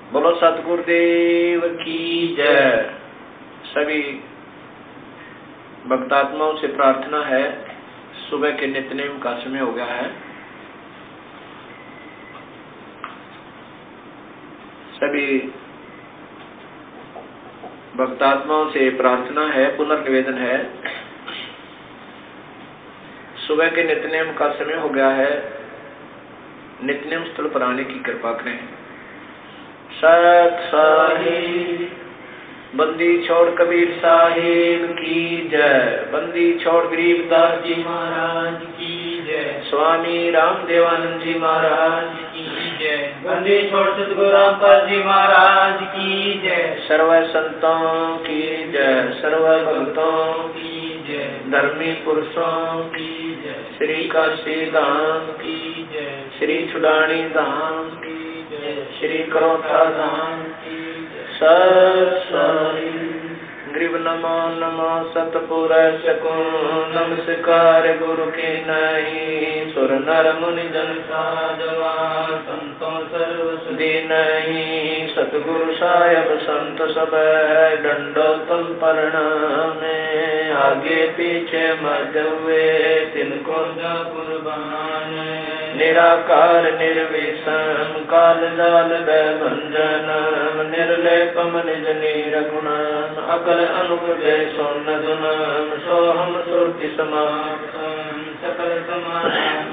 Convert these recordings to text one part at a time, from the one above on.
बोलो सतगुरुदेव की जय। सभी भक्तात्माओं से प्रार्थना है, सुबह के नित्यनेम का समय हो गया है। सभी भक्तात्माओं से प्रार्थना है, पुनर्निवेदन है, सुबह के नित्यनेम का समय हो गया है। नित्यनेम स्थल पर आने की कृपा करें। सत साहिब बंदी छोड़ कबीर साहिब की जय। बंदी छोड़ गरीबदास जी महाराज की जय। स्वामी रामदेवानंद जी महाराज की जय। बंदी छोड़ सतगुरु रामपाल जी महाराज की जय। सर्व संतों की जय, सर्व भक्तों की जय, धर्मी पुरुषों की जय, श्री काशी धाम की जय, श्री छुड़ानी धाम की जय, श्री करोथा धाम की जय। सत्साई ग्रीव नमो नमो सतपुरुष को नमस्कार गुरु के नहीं। सुर नर मुनि जन साधवा संतों सर्वसुधी नहीं। सतगुरु साहेब संत सब दंडोतम प्रणामे। आगे पीछे मध्य हुए तिनको कुर्बान। निराकार निर्विषम काल जाल भंजनम। निर्लेपम निज निरगुणम अकल अनुपदे सोन दुनम। सोहम सुरति समाप्तम सकल समानम।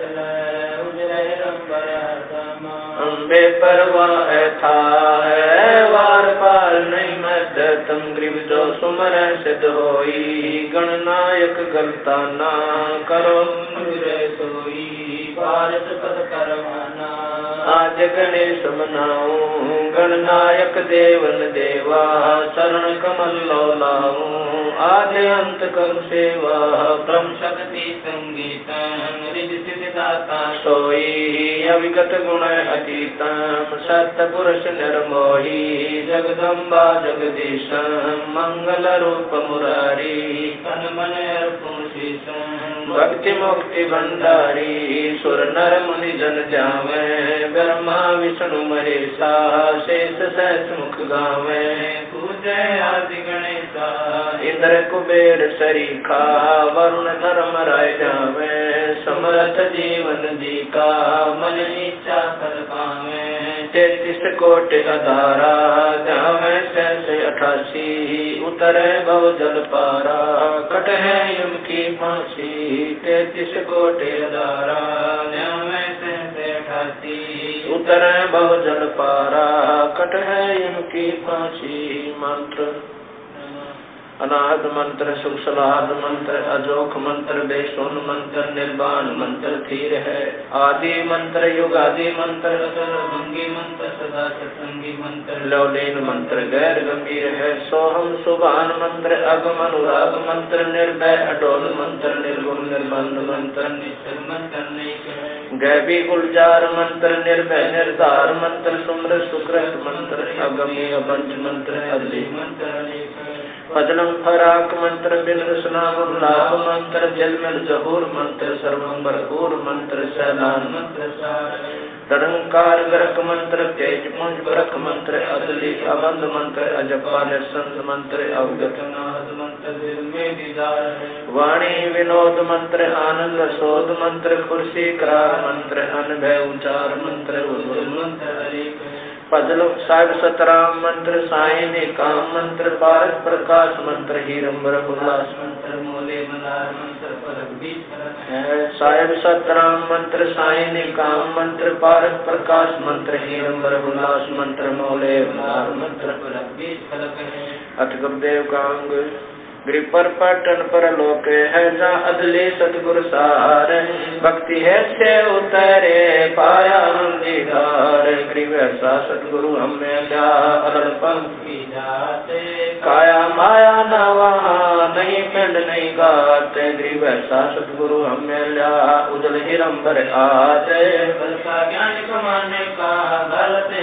अम्बे परवाह था है वार पार नहीं मत। तम ग्रीव जो सुमर सिद्ध होई। गणनायक गलता ना करो सोई। पारस पद करवाना आज गणेश मनाऊं। गणनायक देवन देवा चरण कमल लाऊं। आदि अंत कर सेवा ब्रह्म शक्ति संगीतम। रिद्धि सिद्धि दाता सोई। अविगत गुण अतीतम सत्य पुरुष निर्मोही। जगदम्बा जगदीशम मंगल रूप मुरारी। तन मन अर्पण शीशम भक्ति मुक्ति भंडारी। सुर नर मुनि जन जावे ब्रह्मा विष्णु महेशा। शेष सहस मुख गावे पूजे आदि गणेशा। इंद्र कुबेर सरीखा वरुण धर्म राय जावे। समरथ जीवन जी का मन इच्छा कर पावे। 33 कोटि अधारा जावे सहस 88। उतरे भव जल पारा कट है यम की फांसी। 33 कोटि अधारा जावे सहस 88। उतरे भव जल पारा कट है यम की फांसी। मंत्र अनाहत मंत्र सुख सलाहत मंत्र अजोख मंत्र बेसुन मंत्र निर्वाण मंत्र धीर है। आदि मंत्र युग आदि मंत्र सर्वभंगी मंत्र सदा सत्संगी मंत्र। लौलीन मंत्र गैर गंभीर है। सोहम सुभान मंत्र अगम अनुराग मंत्र। निर्भय अडोल मंत्र निर्गुण निर्बंध मंत्र। निश्चल मंत्र नहीं गैबी गुलजार मंत्र। निर्भय निर्धार मंत्र। सुमर सुकृत मंत्र अगमी पंच मंत्र। अदली मंत्र फजलम फराक मंत्र। बिलसना लाभ मंत्र। जलमल जहूर मंत्र। सर्वम भरपूर मंत्र। सैलान मंत्र तरंकार गरक मंत्र। तेज पुंज बरक मंत्र। अदली अबंध मंत्र। अजपाल संत मंत्र। अवगत नाद मंत्र। दिल में दीदार वाणी विनोद मंत्र। आनंद सोध मंत्र। कुर्सी करार मंत्र। अनभय उचार मंत्र। उज्ज्वल मंत्र। फजल साहिब सतराम मंत्र। साई निकाम मंत्र। पारस प्रकाश मंत्र। हीरंबर उल्लास मंत्र। मोले मलार मंत्र। साहिब सतराम मंत्र। साई निकाम मंत्र। पारस प्रकाश मंत्र। हीरंबर उल्लास मंत्र। मोले मलार मंत्र। अथ गुरुदेव का अंग गिरि पर पटन पर लोक है जा अदले सतगुरु सार। भक्ति है से उतरे पाया हम दीदार। ग्रीव ऐसा सतगुरु हमें जा अदल पंखी जाते। काया माया न वहाँ नहीं पिंड नहीं गाते। ग्रीव ऐसा सतगुरु हमें ला उजल हिरंबर आते। बल का ज्ञान कमाने का गलत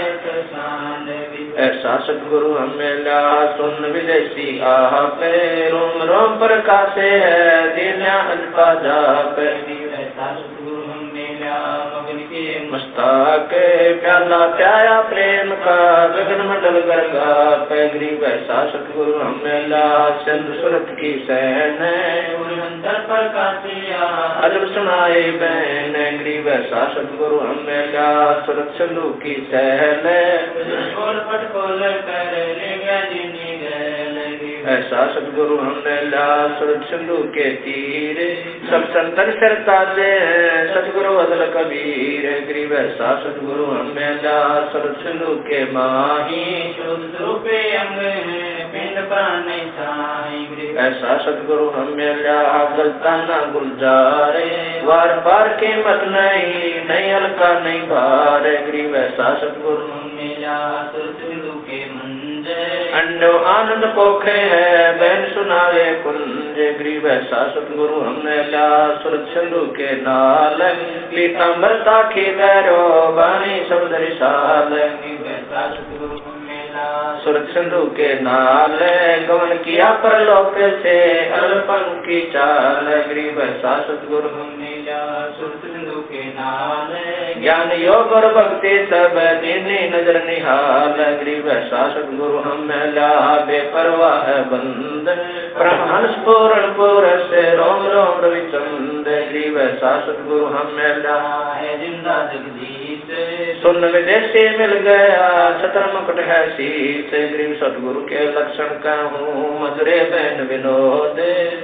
ऐसा सतगुरु हमें ला सुन विदेशी आह पे। रोम रोम प्रकाशे है दीन्या अल्पा जा पे। ऐसा सतगुरु हमें ला मगन के मस्त के प्याला प्याया प्रेम का गगन मंडल गरगा पे गरीब ऐसा सतगुरु हमें ला चंद्र सुरत की सहन अंतर पर कातिया अजब सुनाए बहन गरीब ऐसा सतगुरु हमें ला सुरत सिंधु की सहन पट खोल कर ले गया जिनी ऐसा सतगुरु हमने ला सुरत सिंधु के तीर सब संतन सरता दे सतगुरु अदल कबीर गरीब ऐसा सतगुरु हमने ला सुरत सिंधु के माही शुद्ध रूपे अंग पिंड प्राण ऐसा सतगुरु हमें ला गलताना गुलजारे वार पार के मत नहीं हल्का नहीं भार गरीब ऐसा सतगुरु हमें ला सुरत सिंधु के अंडो आनंद पोखे है बहन सुनावे कुंज गरीब ऐसा सतगुरु हमने ला सुरत सिंधु के नाल पीताम्बरता की बैरो बानी समुद्री साल गरीब ऐसा सतगुरु हमने ला सुरत सिंधु के नाल गमन किया परलोक से अल्पन की चाल गरीब ऐसा सतगुरु हमने ला सुरत सिंधु के नाल ज्ञान योग और भक्ति सब दीनी नजर निहाल गरीब ऐसा सतगुरु हमें ला बेपरवाह बंद ब्रह्मंस पूर्ण पुरस रोम रोम रविचंद गरीब ऐसा सतगुरु हमें ला है जिंदा जगदीश सुन विदेशी मिल गया छतर मुकुट है शीश गरीब सतगुरु के लक्षण कहूँ मधुरे बहन विनोद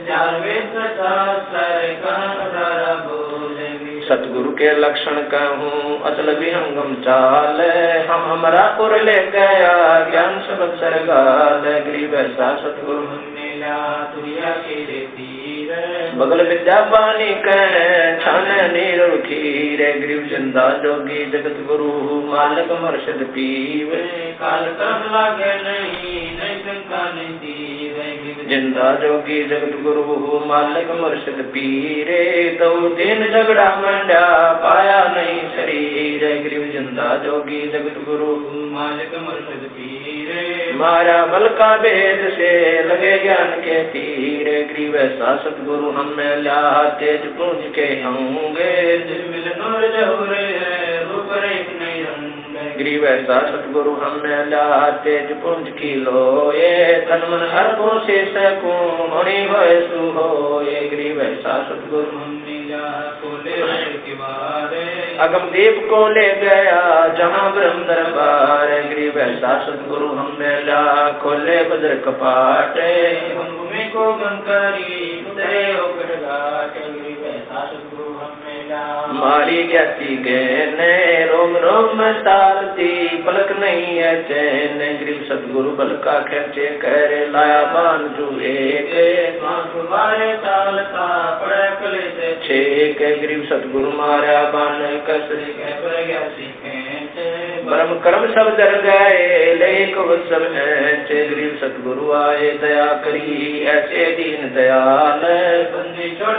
सतगुरु के लक्षण कहूँ अचल विहंगम चाल हम हमारा पुर ले गया ज्ञान सबक सरगाल गरीब ऐसा सतगुरु हमने ला दुनिया के तीर बगल विद्या पानी कह छान नीर खीर गरीब जिंदा जोगी जगत गुरु मालिक मर्शद पीव काल कर्म लागे नहीं शंका नहीं दीव जिंदा जोगी जगत गुरु मालिक मर्शद पीरे दो दिन झगड़ा मंडा पाया नहीं शरीर गरीब जिंदा जोगी जगत गुरु मालिक मर्शद पीरे मारा बल का भेद से लगे ज्ञान के तीर गरीब ऐसा सतगुरु हमें ला तेज पूंज के होंगे मिल नूर जहुरे रूप रेख नहीं रंग गरीब ऐसा सतगुरु हमें ला तेज पुंज की लोए तन मन अर्पों से सकूं होनी होए सुहोए गरीब ऐसा सतगुरु हमें ला खोले के बारे अगम दीप को ले गया जहाँ ब्रह्म दरबार गरीब ऐसा सतगुरु हमें ला खोले बद्र कपाट भूमि को गंकरी उतरे होकर घाट गरीब ऐसा सतगुरु हमें ला मारी ज्ञाति गहने रोम रोम तारती पलक नहीं है चैन गरीब सतगुरु बल का खर्चे कर लाया बान जुए के मारे तालता पड़े कले से छेक गरीब सतगुरु मारा बान कसर के पर गया सीखे ब्रह्म कर्म सब डर गए लेक सब गरीब सतगुरु आए दया करी ऐसे दीन दयाल बंदी छोड़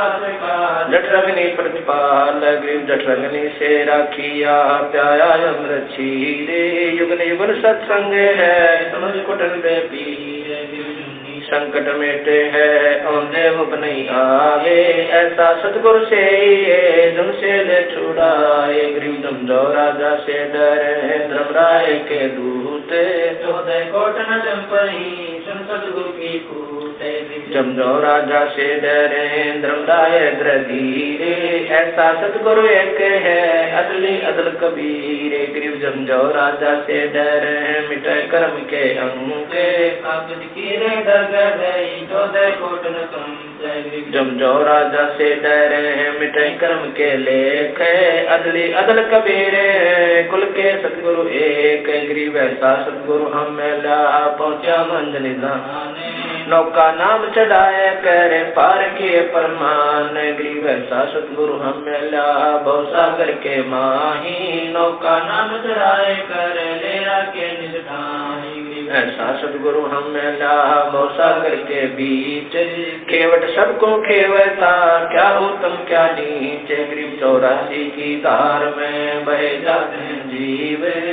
जठरग्नि प्रतिपाल गरीब जठरग्नि से राखिया प्याया अमृत छीरे युगन युगन सत्संग है समझ कुटन बे पीर संकट मेटे है औंधे मुख नहीं आवे ऐसा सतगुरु से धम से ले छुड़ाए गरीब जमजो राजा से डरे धर्मराय के दूत 14 कोट न जमपही सुन सतगुरु की पूते जमजो राजा से डरे धर्मराय धीरे ऐसा सतगुरु एक है अदली अदल कबीर गरीब जमजो राजा से डरे मिटे कर्म के अंग कागज की रे डर जमजो राजा से डरे मिटे कर्म के लेख अदली अदल कबीरे कुल के सतगुरु एक गरीब ऐसा सतगुरु हमें ला पहुंचा मंजलि नौका नाम चढ़ाए करे पार किए परमान गरीब ऐसा सतगुरु हमें ला भवसागर के माही नौका नाम चढ़ाए करे लेरा के निजठाही ऐसा सतगुरु हमें ला भवसागर के बीच केवट सबको खेवता क्या उत्तम क्या नीच गरीब 84 की धार में बह जाते जीव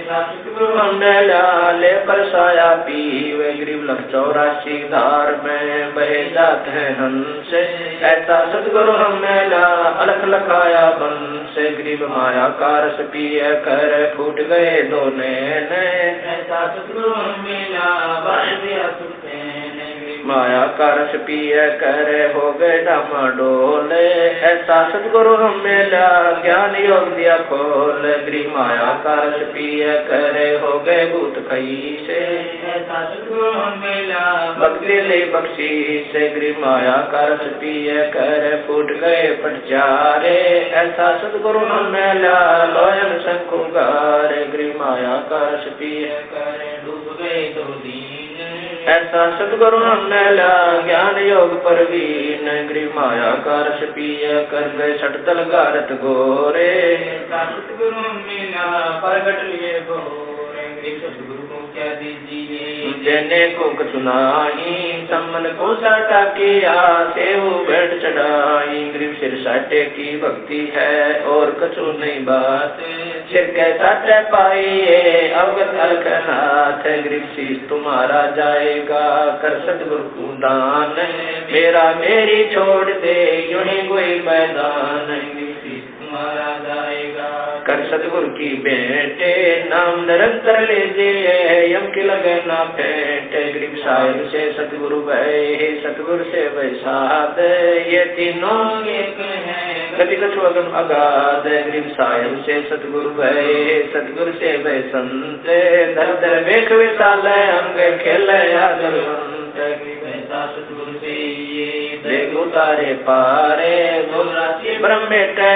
सतगुरु हमें ले कर साया पीवे गरीब लख 84 धार में बहे जात है हंस ऐसा सतगुरु हमें ला अलख लखाया बंस गरीब माया का रस पिए कर फूट गए दो नैन ऐसा सतगुरु हमें ला बांध दिया सुनते माया का रस पिए कर हो गए डामाडोल ऐसा सतगुरु हमें ला ज्ञान योग दिया खोल गरीब माया का रस पिए कर हो गए भूत खई से ऐसा सतगुरु हमें ला भक्ति ले बख्शी से गरीब माया का रस पिए कर फूट गए पटचारे ऐसा सतगुरु हमें ला लोयन शंकुगार गरीब माया का रस पिए कर डूब गए दो दीन ऐसा सतगुरु हमें ला ज्ञान योग परवीन गरीब माया का रस पिए कर गए सटतल गारत गोरे ऐसा सतगुरु हमें ला प्रगट लिए गोरे गरीब सतगुरु को क्या दीजिए देने को सुनाई सम्मन को साटा किया सेव बैठ चढ़ाई गरीब सिर साटे की भक्ति है और कछु नहीं बात सिर के साटे पाइए अवगत अलखनाथ गरीब शीश तुम्हारा जाएगा कर सतगुरु को दान मेरा मेरी छोड़ दे यूं ही कोई मैदान गरीब शीश तुम्हारा जाएगा कर सतगुरु की बेटे नाम निरंतर लीजिए यम की लगे ना फेंटे गरीब साहिब से सतगुरु भय सतगुरु से वैसाद ये तीनों एक है कभी कछु अगम अगाध गरीब साहिब से सतगुरु भय सतगुरु से वै संत धर धर वेख विशाल अंग खेल आदरवंत सतगुरु से ये देखो तारे पारे ब्रह्म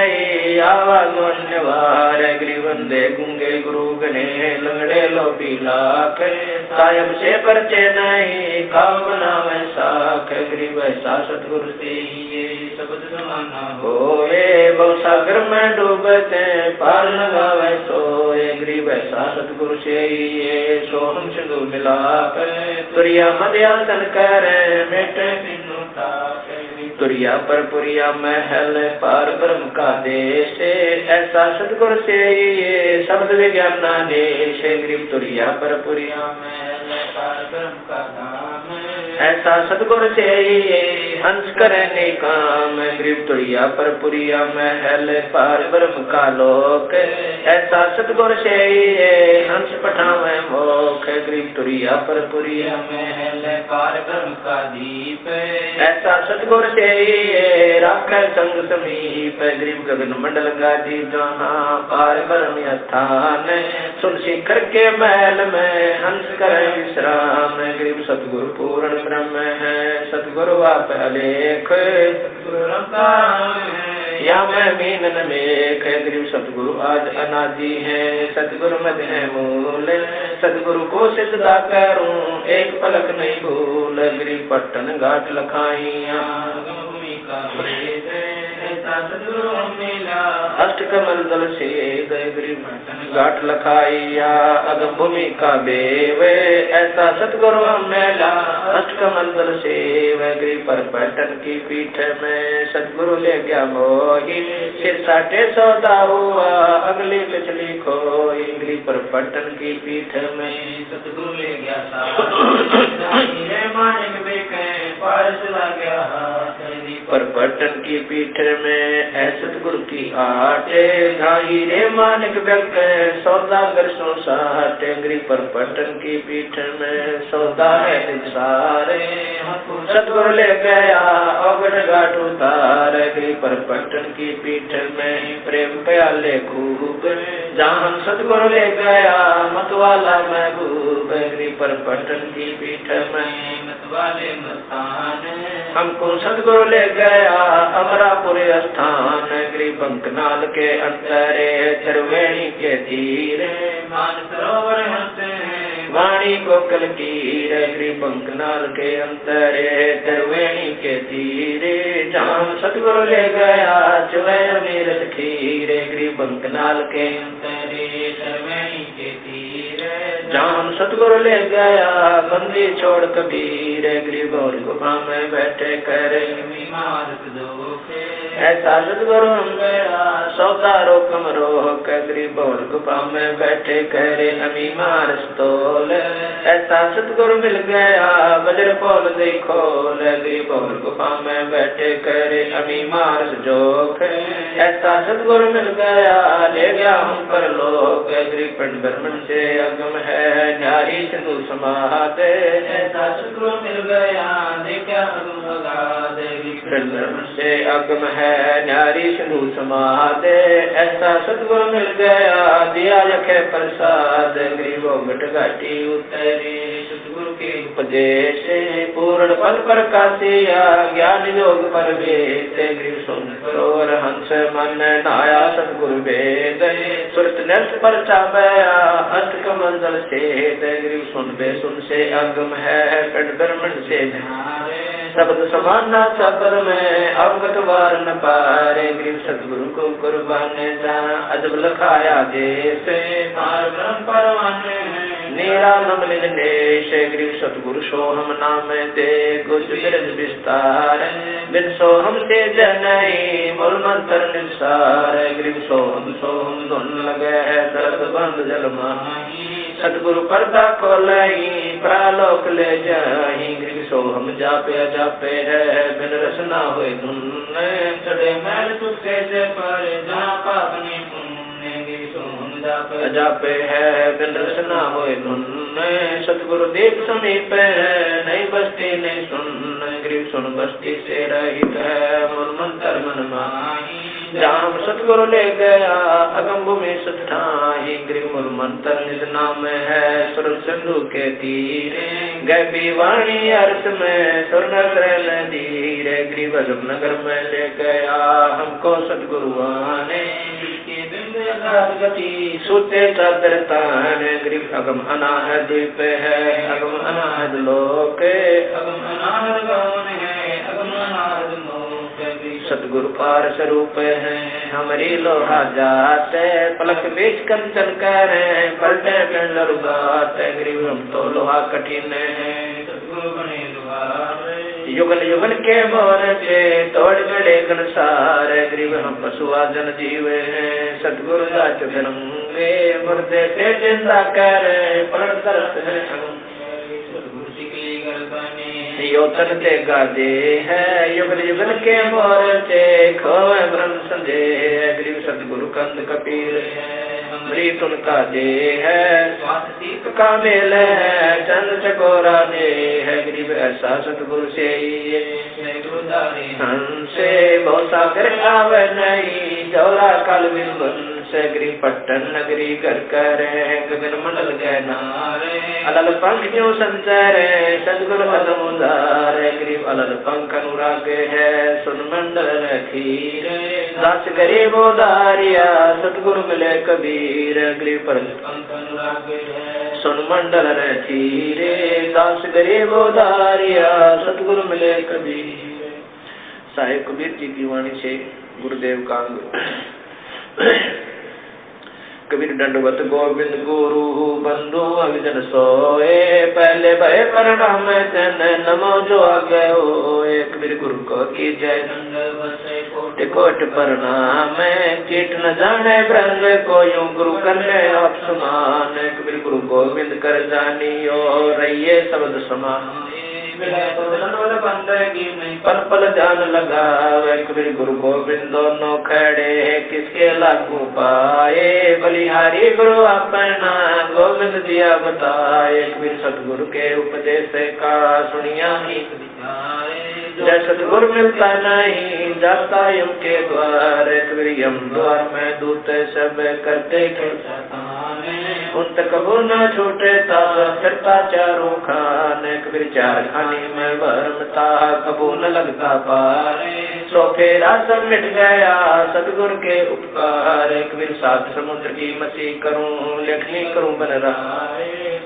आवाज अन्यवार गरीब वंदे गुंगे गुरु गणे लंगड़े लो पीलाक सायब से परचे नहीं खाओ बनावे साख गरीब ऐसा सतगुरु से ये शब्द समाना होए बहु सागर में डूबते पार लगावे सोए गरीब ऐसा सतगुरु से ये सोहम सिंधु मिलाप तुरिया मध्यासन करे मेटे तीनों तुरिया पर पुरिया महल पार ब्रह्म का देश ऐसा सतगुरु से ये शब्द विज्ञान देश गरीब तुरिया पर पुरिया महल पार ब्रह्म का धाम ऐसा सतगुरु से ये हंस करने काम गरीब तुरिया पर पुरिया महल पार ब्रह्म का लोक ऐसा सतगुरु से ये हंस पठावे मोख गरीब तुरिया पर पुरिया महल पार ब्रह्म का दीप ऐसा सतगुरु से ये राख संग समीप गरीब गगन मंडल गाजी जहाँ पार ब्रह्म स्थान सुन शिखर के महल में हंस कर विश्राम गरीब सतगुरु पूर्ण ब्रह्म है सतगुरु आप अलेख या मैं मीनन मेख गरीब सतगुरु आज अनादि है सतगुरु मध्य है मूल सतगुरु को सिद्धा करूं एक पलक नहीं भूल गरीब पट्टन घाट लखाइया अष्ट कमल दल से गरीब घाट लखाइया अगम भूमि का बेव ऐसा सतगुरु मेला अष्ट कमल दल से गरीब पर पटन की पीठ में सतगुरु ले गया मोही सिर साटे सौदा हुआ अगली पिछली खोई गरीब पर पटन की पीठ में सतगुरु ले गया मानिक बेके पारस लग गया पर पटन की पीठ में सतगुरु की आटे घाई रे मानिक व्यक्त सौदागर सो साटे गरीब पर पटन की पीठ में सौदा है सारे सतगुरु ले गया अवगढ़ घाट उतार गरीब पर पटन की पीठ में प्रेम प्याले खूब जहाँ सतगुरु ले गया मतवाला महबूब गरीब पर पटन की पीठ में मतवाले मस्तान हमको सतगुरु ले गया अमरापुर स्थान गरीब बंकनाल के अंतरे त्रिवेणी के तीर मान सरोवर हंसते वाणी कोकल कीर गरीब बंकनाल के अंतरे त्रिवेणी के तीरे जहाँ सतगुरु ले गया चुवैर मीरत खीर गरीब बंकनाल के अंतरे त्रिवेणी के तीर जहाँ सतगुरु ले गया बंदी छोड़ कबीर गरीब और गुफा में बैठे कर मार्ग दुख ऐसा सतगुरु गया सौदा रोकम रोह कगरी बोल गुफा में बैठे करे अमी मारस तोल। ऐसा सतगुरु मिल गया वज्र पोल देखो लगी बोल गुफा में बैठे करे अमी मारस जोख। ऐसा सतगुरु मिल गया ले गया हम पर लोग गरी पिंड ब्रह्मण से अगम है न्यारी सिंधु समादे। ऐसा सतगुरु मिल गया देखा अगम अगाध पिंड ब्रह्मण से अगम है न्यारी सिंधु समादे। ऐसा सतगुरु मिल गया दिया यखे प्रसाद गरीबो घट घाटी उतरी सतगुरु के उपदेश पूर्ण पद प्रकाशिया ज्ञान योग परवेश। गरीब सुन सरोवर हंस मन नाया सतगुरु वेद सुरत नर्स पर चापया अष्ट कमंडल से। गरीब सुन बे सुन से अगम है पिंड ब्रह्मण से शब्द समाना शब्द में अवगत वार न पारे। गरीब सतगुरु को कुर्बान जाना अजब लखाया जैसे पार ब्रह्म परवाने नीरा नमलिन देश। गरीब सतगुरु सोहम नाम दे गुज बिरज विस्तार बिन सोहम से जनई मूल मंत्र निसार। गरीब सोहम सोहम धुन लगे है दर्द बंद जल माही सतगुरु पर्दा खोलई प्रालोक ले जाही। गरीब सोहम जापे जापे है बिन रसना हुए धुन चढ़े मैल चुके से पर जहाँ पाप ने पुण्य। गरीब सोहम जापे जापे है बिन रसना हुए धुन सतगुरु देव समीप है नहीं बस्ती नहीं सुन। गरीब सुन बस्ती से रहित है मूल मंत्र मन माही जहाँ सतगुरु ले गया अगम भूमि सठाही। गरीब मूल मंत्र निज नाम है सुर सिंधु के तीरे गैबी वाणी अर्थ में सुर नगर धीरे। गरीब अजब नगर में ले गया हमको सतगुरु आने गति सूते चादर तान। गरीब अगम अनाहद द्वीप है अगम अनाहद लोक अगम अनाहद गान है अगम अनाहद लोक। सतगुरु पार स्वरूप है हमारी लोहा जात पलक बीच कंचन करे पलटे पिंड रुगात। गरीब हम तो लोहा कठिन है सतगुरु बने युगल युगल के मोर के तोड़ गड़े घनसार। गरीब हम पशुआ जन जीव है सतगुरु जाच फिरंगे मुर्दे से जिंदा करे पलट तरस है सतगुरु सिकली गर्दने योतन ते गाजे है युगल युगल के मोर से खोए ब्रह्म संदेह। गरीब सतगुरु कंद कबीर है अमृत उनका दे है स्वास्थ्य सीख का मेल है चंद चकोरा दे है। गरीब ऐसा सतगुरु से हमसे बहुत सागर आवे नहीं जौरा काल बिन से। गरीब पट्टन नगरी कर कर गगन मंडल गए नारे अलल पंख क्यों संचर सतगुरु अदमुदार। गरीब अलल पंख अनुराग है सुन मंडल खीर दास गरीब उदारिया सतगुरु मिले कबीर। गरीब पर पंख अनुराग है सुन मंडल खीरे दास गरीब उदारिया सतगुरु मिले कबीर। साहिब कबीर जी की वाणी से गुरुदेव का कबीर दंडवत गोविंद गुरु बंधु अभिजन सोए पहले भय प्रणाम जन नमो जो आगे होए। कबीर गुरु को की जय कोटि कोटि प्रणाम कीट न जाने ब्रह्म को यूं गुरु करने आप समान। कबीर गुरु गोविंद कर जानियो रहिए शब्द समान पल पल जान लगावे। कबीर गुरु गोविंद दोनों खड़े किसके लागू पाए बलिहारी गुरु अपना गोविंद दिया बताए। कबीर सतगुरु के उपदेश का सुनिया ही जय सतगुरु मिलता नहीं जाता यम के द्वार। कबीर यम द्वार में दूत सब करते उन तक कबू न छूटे ता फिरता चारों खान। कबीर चार खानी में भरमता कबू न लगता पार सो फेरा सब मिट गया सतगुरु के उपकार। कबीर सात समुद्र की मसी करूं लेखनी करूं बन रहा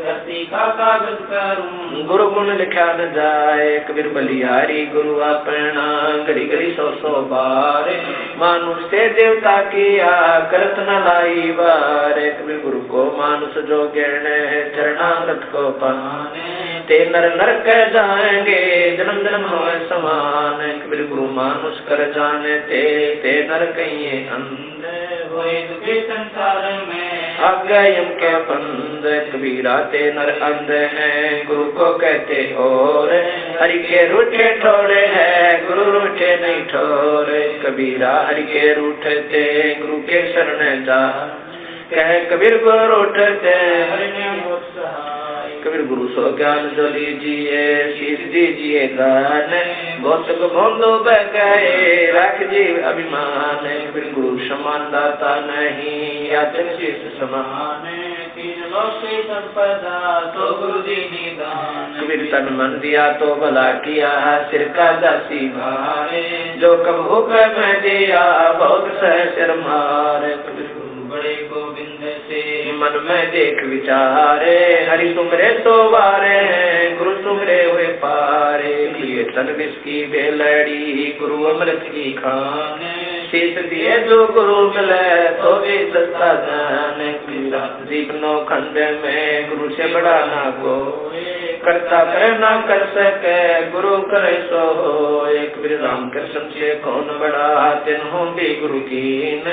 धरती का कागज करूं। गुरु गुण लिखा न जाए कबीर बलिहारी गुरु अपना घड़ी घड़ी सौ सौ बार मानुष से देवता किया करत न लाई बार कबीर गुरु को मानुष जो ज्ञान चरणागत को पाने ते नर नरक जाएंगे जन्म जन्म हो समान कबीर गुरु मानुष कर जाने ते नर कहिए अंधे होए दुखे संसार में आज्ञा यम के बंद कबीरा ते नर अंध हैं गुरु को कहते और हरि के रूठे ठोरे हैं गुरु रूठे नहीं ठोरे कबीरा हरि के रूठते गुरु के शरण जा कह कबीर गुरु रूठते हरि ने कबीर गुरु सो ज्ञान जो लीजिए शीश दीजिए दान भौतिक भोंदो बह गए रख जीव अभिमान कबीर गुरु समान दाता नहीं याचन शीश समान तीन लोक की संपदा तो गुरु दी निदान कबीर तन मन दिया तो भला किया सिर का दासी भारे जो कब होकर मैं दिया बहुत सह सिर मारे कबीर बड़े गोविंद से मन में देख विचारे हरि सुमरे तो वारे गुरु सुमरे हुए पारे लिए तन विस्की बेलड़ी गुरु अमृत की खाने शीश दिए जो गुरु मिले तो भी सस्ता जाने जीवनो खंड में गुरु से बड़ा ना को करता करे ना कर सके गुरु करे सो हो एक कबीर राम कृष्ण से कौन बड़ा तिन्हों भी गुरु की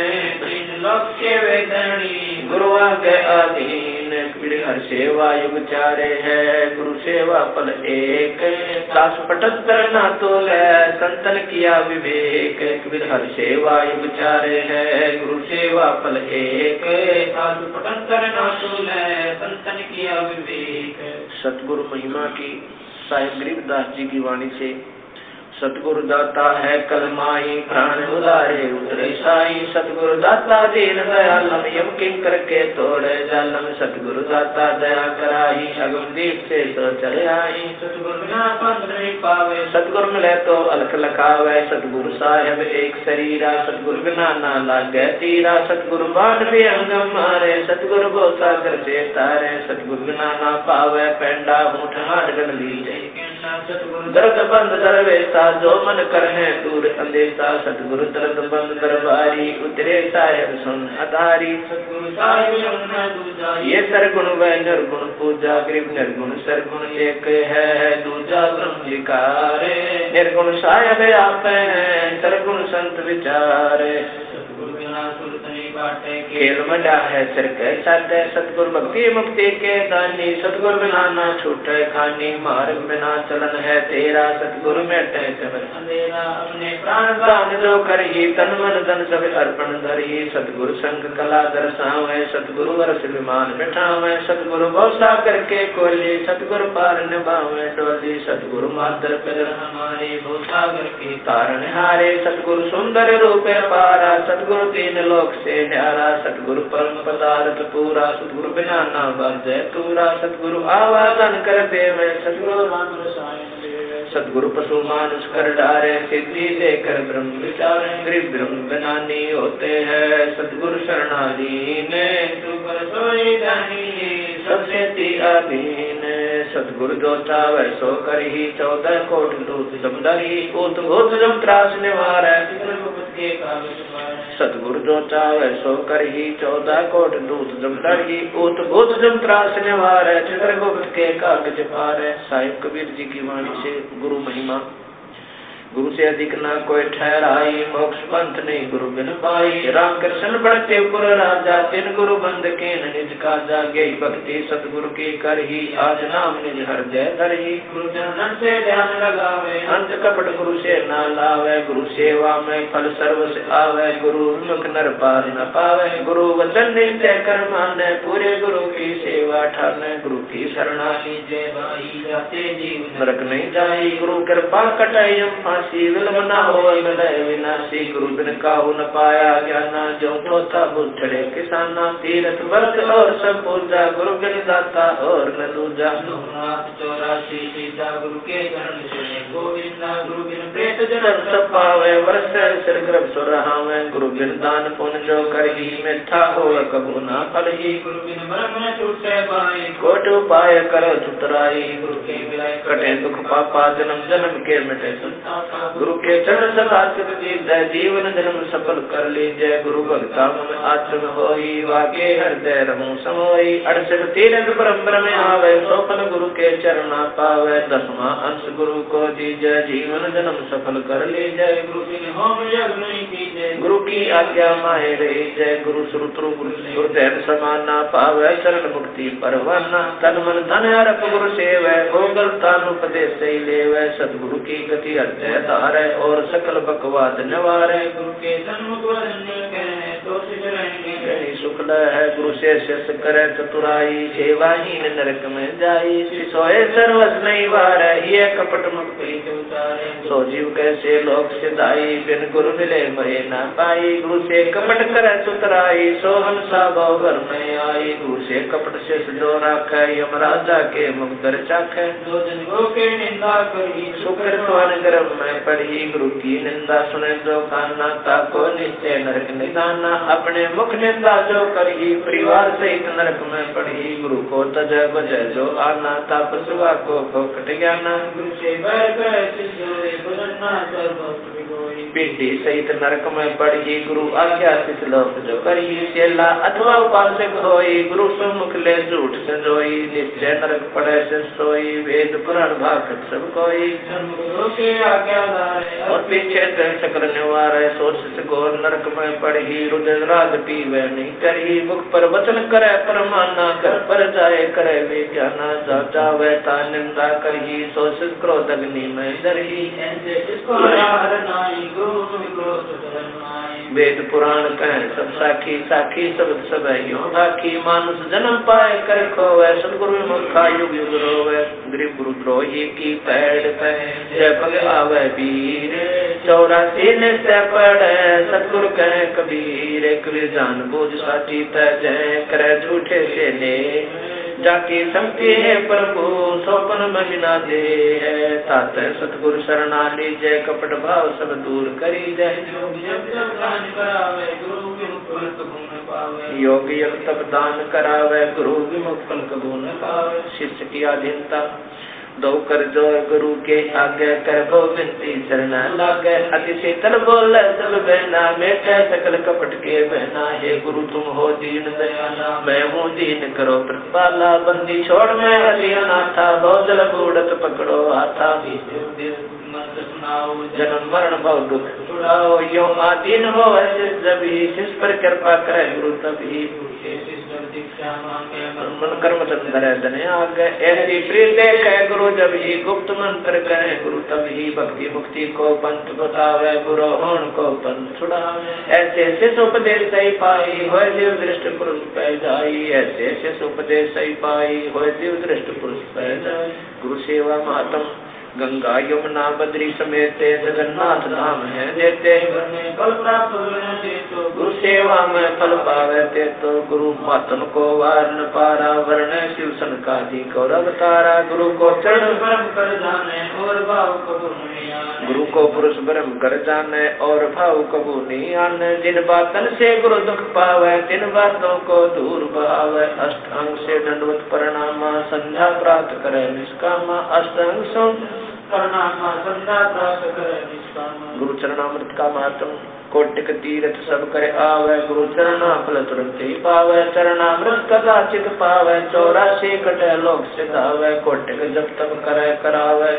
लक्ष्य वेदनी गुरु आगे अधीन कबीर हर सेवा युग चारे है गुरु सेवा पल एक दास पटस्तर ना तोले संतन किया विवेक कबीर हर सेवा युग चारे है गुरु सेवा पल एक दास पटस्तर ना तोले संतन किया विवेक सतगुरु महिमा की साहिब गरीबदास जी की वाणी से सतगुरु दाता है कलमाई प्राण उदारे उतरे साई सतगुरु दाता दीन दयालम यम किंकर के तोड़े जालम सतगुरु दाता दया कराई अगम दीप से तो चले आई सतगुरु बिना पंथ नहीं पावे सतगुरु मिले तो अलख लखावे सतगुरु साहेब एक शरीरा सतगुरु बिना ना लागे तीरा सतगुरु बाण भी अंगम मारे सतगुरु गो सागर से तारे सतगुरु बिना ना पावे पेंडा ऊँट हाट गन लीजे सतगुरु दर्द बंद दरवेसा जो मन करने दूर अंदेशा सतगुरु दर्द बंद दरबारी उतरे साहेब सुन अधारी सतगुरु साहिब ये सरगुण व निर्गुण पूजा गरीब निर्गुण सरगुण एक है दूजा ब्रह्म विकारे निर्गुण साहेब आप है सरगुण संत विचारे सतगुरु बिना सुरत नहीं बाटे खेल मडा है सिर के साथ सतगुरु भक्ति मुक्ति के दानी सतगुरु बिना ना छूटे खानी मार्ग बिना चलन है तेरा सतगुरु मेटे अंधेरा अपने प्राण दान जो कर ही तन मन धन सब अर्पण धरी सतगुरु संग कला दर्शावे सतगुरु वर्ष विमान बिठावे सतगुरु भौसा करके कोली सतगुरु पार निभावे डोली सतगुरु मातर पितर हमारे भौसागर के तारण हारे सतगुरु सुंदर रूपे पारा सतगुरु तीन लोक से न्यारा सतगुरु परम पदार्थ पूरा सतगुरु बिना ना बाजे तूरा सतगुरु आवाजन कर देवे सतगुरु सतगुरु पशु मानुष कर डारे सिद्धि देकर ब्रह्म विचार गरीब ब्रह्म बनानी होते हैं सतगुरु शरणाधीन सबसे अधीन सतगुरु जो चावे सो कर ही 14 कोट दूत समदरी उत भूत जम त्रास निवार सतगुरु जो चावे सो कर ही 14 कोट दूत समदरी उत भूत जम त्रास निवार चित्रगुप्त के कागज पार साहिब कबीर जी की वाणी से गुरु महिमा गुरु से अधिक ना कोई ठहराई मोक्ष पंथ नहीं गुरु बिन पाई राम कृष्ण बढ़ते पुर राजा तिन गुरु बंद के निज का जागे भक्ति सतगुरु की कर ही आज नाम निज हृदय धर ही गुरु चरण से ध्यान लगावे अंत कपट गुरु से ना लावे गुरु सेवा में फल सर्व से आवे गुरु मुख नर पार न पावे गुरु वचन नित्य कर माने पूरे गुरु की सेवा ठाने गुरु की शरणा लीजे भाई जाते जीव नरक नहीं जाई गुरु कृपा कटाई फांसी विलमना हो मिलय विनाशी गुरु बिन काहू न पाया ज्ञाना जो तोता बुद्धड़े किसाना तीरथ व्रत और सब पूजा गुरु बिन दाता और न दूजा 84 सीता गुरु के चरण सुने गोविंदा गुरु बिन प्रेत जन्म सब पावे वर्ष सिर गर्भ सुरहावे गुरु बिन दान पुण्य जो कर ही मिठा हो कबू ना फल ही गुरु बिन ब्रह्म न छूटे कोट उपाय कर सुतराई कटे दुख पापा जन्म जन्म के मिटे गुरु के चरण सदा जय जीवन जन्म सफल कर लीजय गुरु भक्ता मन आचरण होई वाके हृदय रमु समोई 68 तीरथ परम्पर में आवे सोपन गुरु के चरण पावे 10वां अंश गुरु को दीजय जीवन जन्म सफल कर लीजय गुरु की आज्ञा माहे रही जय गुरु श्रुतु गुरुदेव समाना पावे चरण मुक्ति परवाना तन मन धन अरप गुरु सेव गोगल तान उपदेश से लेवे सदगुरु की गति हृदय धारे और सकल बकवाद निवारे गुरु के सन्मुख शुक्ल है गुरु से शेष करे चतुराई सेवाहीन नरक में जाई सोए सर्वस नहीं वार ये कपट मुख सो जीव कैसे लोक सिधाई बिन गुरु मिले मरे न पाई गुरु से कपट करे चतुराई सो हंसा भव में आई गुरु से कपट से जो राख यमराजा के मुख दर चाख दो जन्मों के निंदा करी शुक्र स्वान गर्भ में पढ़ी गुरु की निंदा सुने जो खाना ताको निश्चय नरक निदाना अपने मुख निंदा जो करी परिवार सहित नरक में पढ़ी गुरु को तज बज जो आना ताप सुगा को कट ज्ञाना गुरु से पीढ़ी सहित नरक में पढ़ी गुरु आज्ञा श्लोक जो करी चेला अथवा उपासक होई गुरु सम्मुख ले झूठ संजोई निश्चय नरक पड़े से सोई वेद पुराण भागवत सब कोई और पीछे चक्र निवार सोच से घोर नरक में पढ़ी रुद्र राज पीवे नहीं करी मुख पर वचन करे परमाना कर पर जाए करे वे ज्ञाना जावे ता निंदा करी सोच क्रोध अग्नि में डरी वेद पुराण कह सब साखी साखी सब सब आखी मानुष जन्म पाए कर खोवे सदगुरु मुखा युग युग रोवे गरीब गुरु द्रोही की पैड़ पे जय पग आवे वीर 84 निश्चय पड़े सतगुरु कहे कबीर कबीर जान बूझ साची तय करे झूठे से ले जाके संगति है प्रभु सोपन महीना दे है तात सतगुरु शरणा लीजय कपट भाव सब दूर करी जय योग योग तप दान करावे गुरु विमुख फल कबू न पावे शिष्य की अधीनता दो कर जो गुरु के आगे कर भो विनती शरण लागे अति शीतल बोल सब बहना मेटे सकल कपट के बहना हे गुरु तुम हो दीन दयाला मैं हूँ दीन करो प्रतिपाला बंदी छोड़ मैं अति अनाथा बहुजल बूढ़त पकड़ो हाथा जन्म मरण भव दुख छुड़ाओ यो आधीन हो जब ही जिस पर कृपा करे गुरु तभी मन कर्म चंद्र धने आगे ऐसी प्रीत कह गुरु जब ही गुप्त मंत्र कहे गुरु तभी भक्ति मुक्ति को पंथ बतावे गुरु होन को पंथ छुड़ावे ऐसे शिष उपदेश सही पाई हो जीव दृष्ट पुरुष पै जाई ऐसे शिष उपदेश सही पाई हो जीव दृष्ट पुरुष पै जाई गुरु सेवा मातम गंगा यमुना बद्री समेत जगन्नाथ धाम है देते फल प्राप्त गुरु सेवा में फल पावे ते तो गुरु मातम को वारण पारा वर्ण शिव सनकादि कौर अवतारा गुरु को चरण परम कर जाने और भाव कबू गुरु को पुरुष ब्रह्म कर जाने और भाव कबू नहीं आने जिन बातन से गुरु दुख पावे तिन बातों को दूर बहावे अष्टांग से दंडवत प्रणाम संध्या प्राप्त करे निष्कामा अष्टांग सो प्रणाम संध्या प्राप्त करे निष्कामा गुरु चरणामृत का मातम कोटिक तीर्थ सब करे आवे गुरु चरणा फल तुरंत ही पावे चरणामृत कदाचित पावे 84 कटे लोक सिधावे कोटिक जब तब करे करावे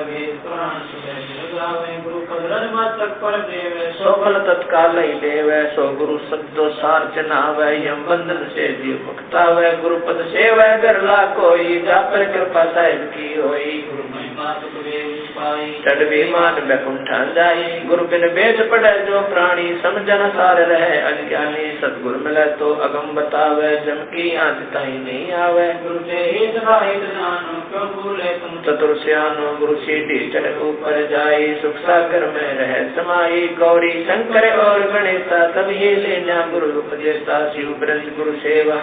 सो फल तत्काल ही देवे सो गुरु शब्दो सार चनावे यम बंधन से जीव मुक्तावे गुरु पद सेवा गरला कोई जा पर कृपा साहिब की होई गुरु महिमा चढ़ विमान बैकुंठा जाई गुरु बिन वेद पढ़े जो प्राणी समझन सार रहे अज्ञानी सतगुरु मिले तो अगम बतावे जम की आदता ही नहीं आवे गुरु से हित जानो क्यों भूले तुम चतुर सियानो गुरु सीढ़ी चढ़ ऊपर जाई सुख सागर में रहे समाई गौरी शंकर और गणेशा सब ही लेना गुरु उपदेशा शिव ब्रज गुरु सेवा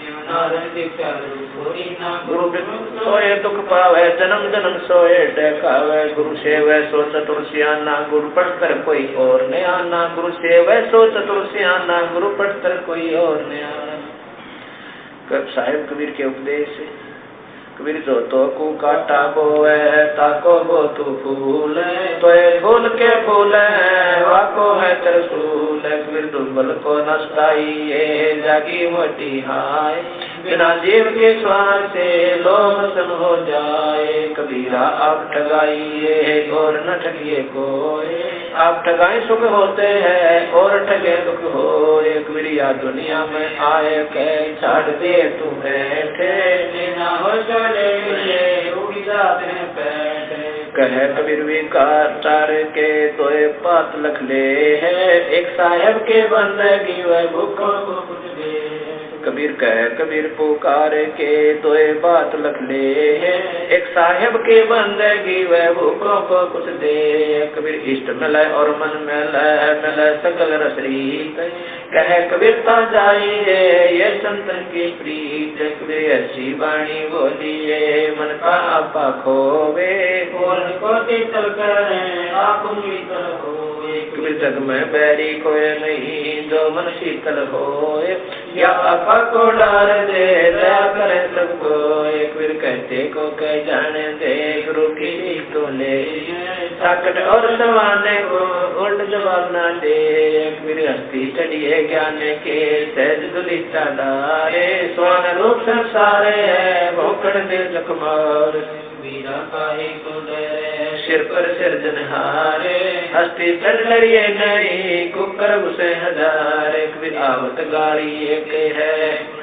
गुरु सोए दुख पावे जन्म जन्म सोए डकावे गुरु सेवे सो चतुर सियाना गुरु पढ़कर कोई और न आना गुरु सेवे सो चतुर सियाना गुरु पढ़कर कोई और न आना साहेब कबीर के उपदेश। कबीर जो तो को काटा बोए ताको बो तू फूल तो फूल के फूल वाको है तरसूल। कबीर दुर्बल को नस्ताई जागी मोटी हाय बिना जीव के स्वार से लोभ सम हो जाए। कबीरा आप ठगाइए और न ठगिए कोई, आप ठगाए सुख होते हैं और ठगे दुख होए। कबीरिया दुनिया में आए के छाड़ दे तू बैठे ना हो चले उड़ जाते बैठे। कहे कबीर विकार तार के तोए पात लख ले है एक साहेब के बंदगी वह भूखों को कुछ दे। कबीर कहे कबीर पुकार के तोए बात लख ले है एक साहेब के बंदगी वह भूखों को कुछ दे। कबीर इष्ट मिले और मन मिले सकल रसरीत कहे कबीरता जाइए ये संतन की प्रीत। कबीर ऐसी वाणी बोलिए मन का आपा खोवे और को शीतल करे आप शीतल हो। कबीर जग में बैरी कोई नहीं जो मन शीतल होए या आपा को डार दे दया करे सबको। कबीर कहते को कह जाने दे गुरु की तो ले साकट और जमाने को उल्ट जवाब ना दे। कबीर हस्ती चढ़िए ज्ञान के सहज दुलिता डारे स्वान रूप संसारे है भोकड़ दे जखमार। वीरा काहे को डरे सिर पर सिरजन हारे हस्ती चढ़ लड़िए नहीं कुकर उसे हजारे। कबीर आवत गाड़ी एक है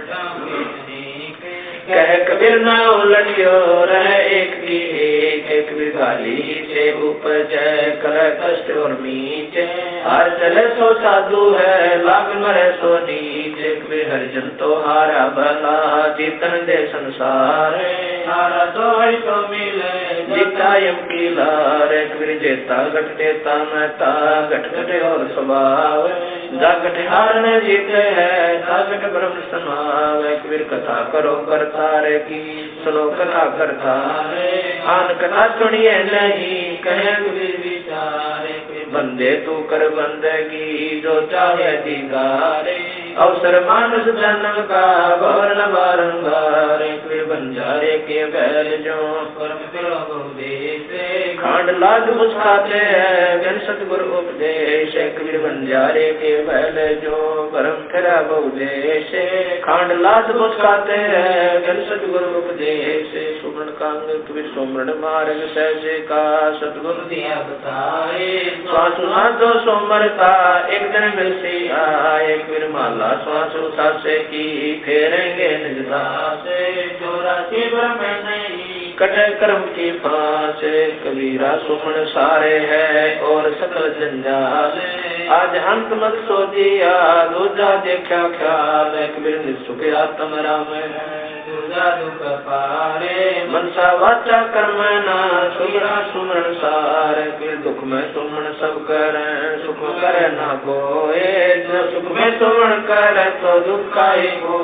कह कबीर ना उलटियो रहे एक की एक। कबीर गाली से उपज कर कष्ट और मीच हार चले सो साधु है लाग मरे सो नीच। कबीर हरिजन तो हारा भला जीतन दे संसार हारा तो है तो मिले जीता यम की लार। कबीर जेता घट देता महता घट घटे और स्वभाव जागट हार न जीते है जागट ब्रह्म समाव। कबीर कथा करो करतारे की सुनो कथा करतारे आन कथा सुनिए नहीं कहे कबीर विचारे। बंदे तू कर बंदगी जो चाहे दीदारे अवसर मानस जन्म का वर्ण बारंबार। कबीर बंजारे के बैल जो परम फिरो उपदेश खांड लाज मुस्काते हैं बिन सतगुरु उपदेश। कबीर बंजारे के बैल जो परम फिरा उपदेश खांड लाज मुस्काते हैं बिन सतगुरु उपदेश। सुमरण कांग कबीर सुमरण मार्ग सहजे का सतगुरु दिया बताए। श्वास दो सोमरता एक दिन मिल सी आए। कबीर माला श्वास उठासे की फेरेंगे निजता से 84 ब्रह्म नहीं कटे कर्म की फांस। कबीरा सुमन सारे है और सकल जंजाल आज अंत मत सो दिया दूजा देखा ख्याल। कबीर निसुख आत्म राम दूजा दुख पारे मनसा वाचा कर्म ना सुमरा सुमरण सार। कबीर दुख में सुमन सब करे सुख करे ना कोए जो सुख में सुमन करे तो दुख का ही हो।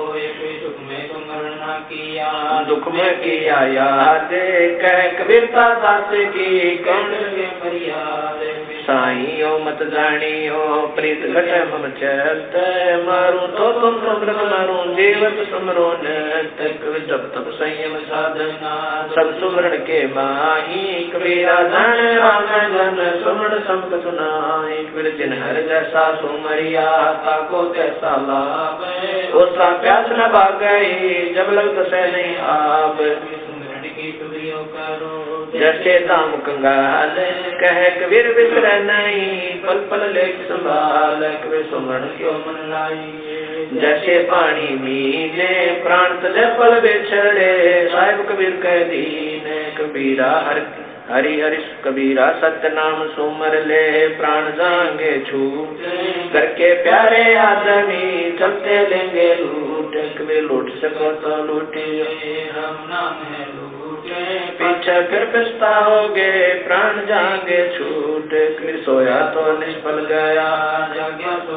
सुख में सुमरण ना किया दुख में किया याद कह कबीरता दास की कौन लगे फरियाद। साइयो मत जानियो प्रीत घट मम चैत मारू तो तुम प्रभु मारू जीवत समरो नत। जब तब संयम साधना सब सुमरण के माही। कबीरा जान राम जन सुमरण संपत नाई। कबीर जिन हर जैसा सुमरिया ताको तैसा लाभ उसका प्यास न भागई जब लग से नहीं आप। सुमरण की तुरियो करो जैसे दाम कंगाल कह कबीर विसर नहीं पल पल लेख संभाल। कबीर सुमरण क्यों मन लाई जैसे पानी मीने प्राण तले पल बिछड़े साहिब कबीर कह दीन। कबीरा हरि हरि कबीरा सत्य नाम सुमर ले प्राण जाएंगे छूट करके प्यारे आदमी चलते लेंगे लूट। कबीर लूट सको तो लूटिए हम नाम है लूटे पीछे फिर पछताओगे प्राण जाएंगे छूट। कबीर सोया तो निष्फल गया जाग्या तो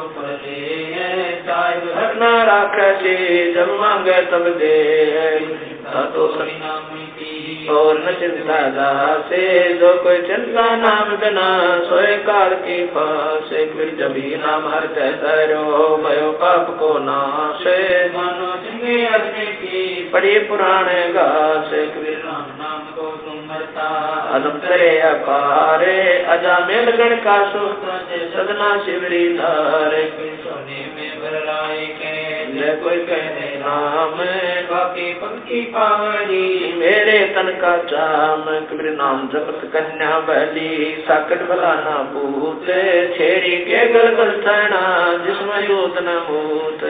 रखना राख जब मांगे तब दे तो सभी नाम की और न चिंता दासे। जो कोई चिंता नाम बिना सोए काल की फासे। फिर जब ही नाम हरते तरो भयो पाप को नाशे। मानो चंगे अग्नि की पड़ी पुराने घासे। फिर राम नाम को सुमरता अदम करे अपारे। अजामेल गण का सुख सदना शिवरी धारे। सोने में भराए के जय कोई कहने नाम। बाकी पंक्ति पावड़ी मेरे तन का चाम। कबीर नाम जपत कन्या बली साकट भला ना भूत। छेड़ी के गल गल थना जिसमें दूत न मूत।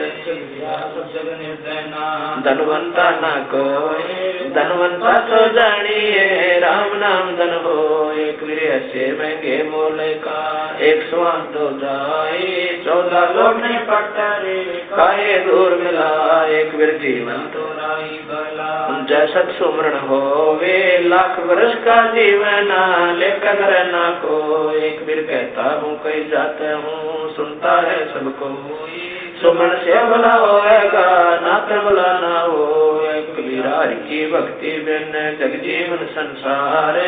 धनवंता न कोई धनवंता तो जानिए राम नाम धन हो। कबीर ऐसे महंगे मोल का 108 दो जाए। 14 लौटने पटरे काहे दूर मिलाए। कबीर जीवन तो राही भला जैसत सुमरण होवे। लाख वर्ष का जीवन लेकर न को। कबीर कहता हूँ कहीं जाता हूँ सुनता है सबको। सुमन से भला होएगा नाथ भला ना हो। कबीर हरि की भक्ति बिन जग जीवन संसारे।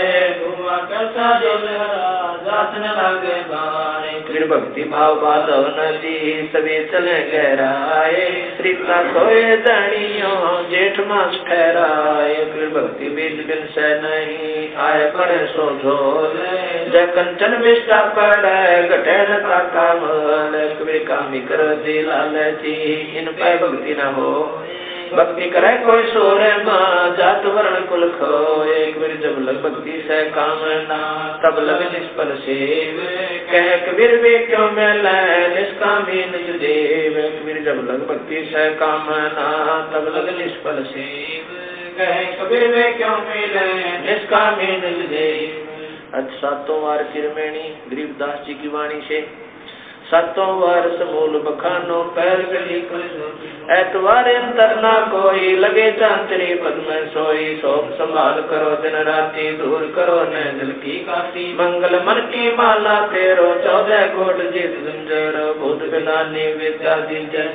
कबीर भक्ति भाव बाधव नदी सभी चले गहराए। श्रीता सोए धनियों जेठ मास ठहराए। कबीर भक्ति बीज बिन से नहीं आए पड़े सो झोल। जय कंचन विष्टा पड़े घटे न ताका मोल। कबीर कामी कर दिला जी इन पे भक्ति न हो। भक्ति करे कोई सोरे माँ जात वर्ण कुल खोए। कबीर जब लग भक्ति से कामना तब लग निष्फल सेव। कह कबीर वे क्यों मिले निष्कामी निज देव। कबीर जब लग भक्ति से कामना तब लग निष्फल सेव। कह कबीर वे क्यों मिले निष्कामी निज देव। आज 7वां वार चिरमेणी गरीबदास जी की वाणी से। 7वां वर्ष मूल बखानो पैर गली एतवार अंतर ना कोई। लगे चांतरी पद में सोई। शोक संभाल करो दिन राती दूर करो न दिल की काटी। मंगल मन की माला फेरो 14 कोट जीत जंजर। भूत बिलानी विद्या दीजय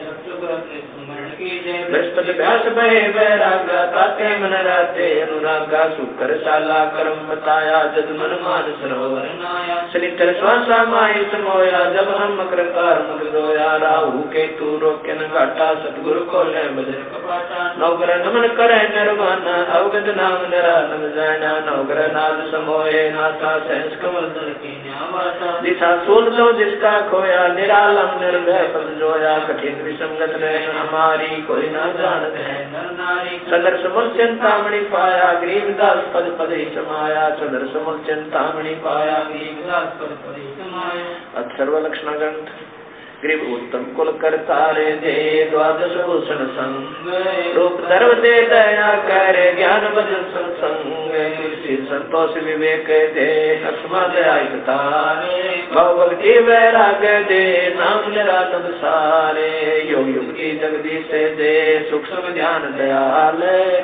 बृहस्पति व्यास भय वैरागा। ताते मन राते अनुरागा। शुक्र शाला कर्म बताया जद मन मान सरोवर नाया। शनिचर श्वासा माई समोया जब हम मकर कार मकर रोया। राहु के तू रोके न घाटा सतगुरु को ले बजर कपाटा। नौकर नमन करे निर्वाणा अवगत नाम निरानंद जाना। नौकर नाद समोए नाथा सहस कमल दर की न्यावासा। दिशा सोल दो जिसका खोया निरालम निर्भय पद जोया। कठिन विसंगत ने हमारी कोई न जानत है नर नारी। सदर समुल चिंतामणि पाया गरीबदास पद पद ही समाया। सदर समुल चिंतामणि पाया गरीबदास पद पद ही समाया। अक्षर लक्षण ग्रंथ ग्रीब उत्तम कुल कर तारे दे। द्वादश भूषण संग रूप धर्म दे दया कर। ज्ञान बदल सत्संग संतोष विवेक दे। लक्ष्मा दया तारे भव भक्ति वैराग दे। नाम निरानंद सारे योग युग की जगदीश दे। सूक्ष्म ध्यान दयाल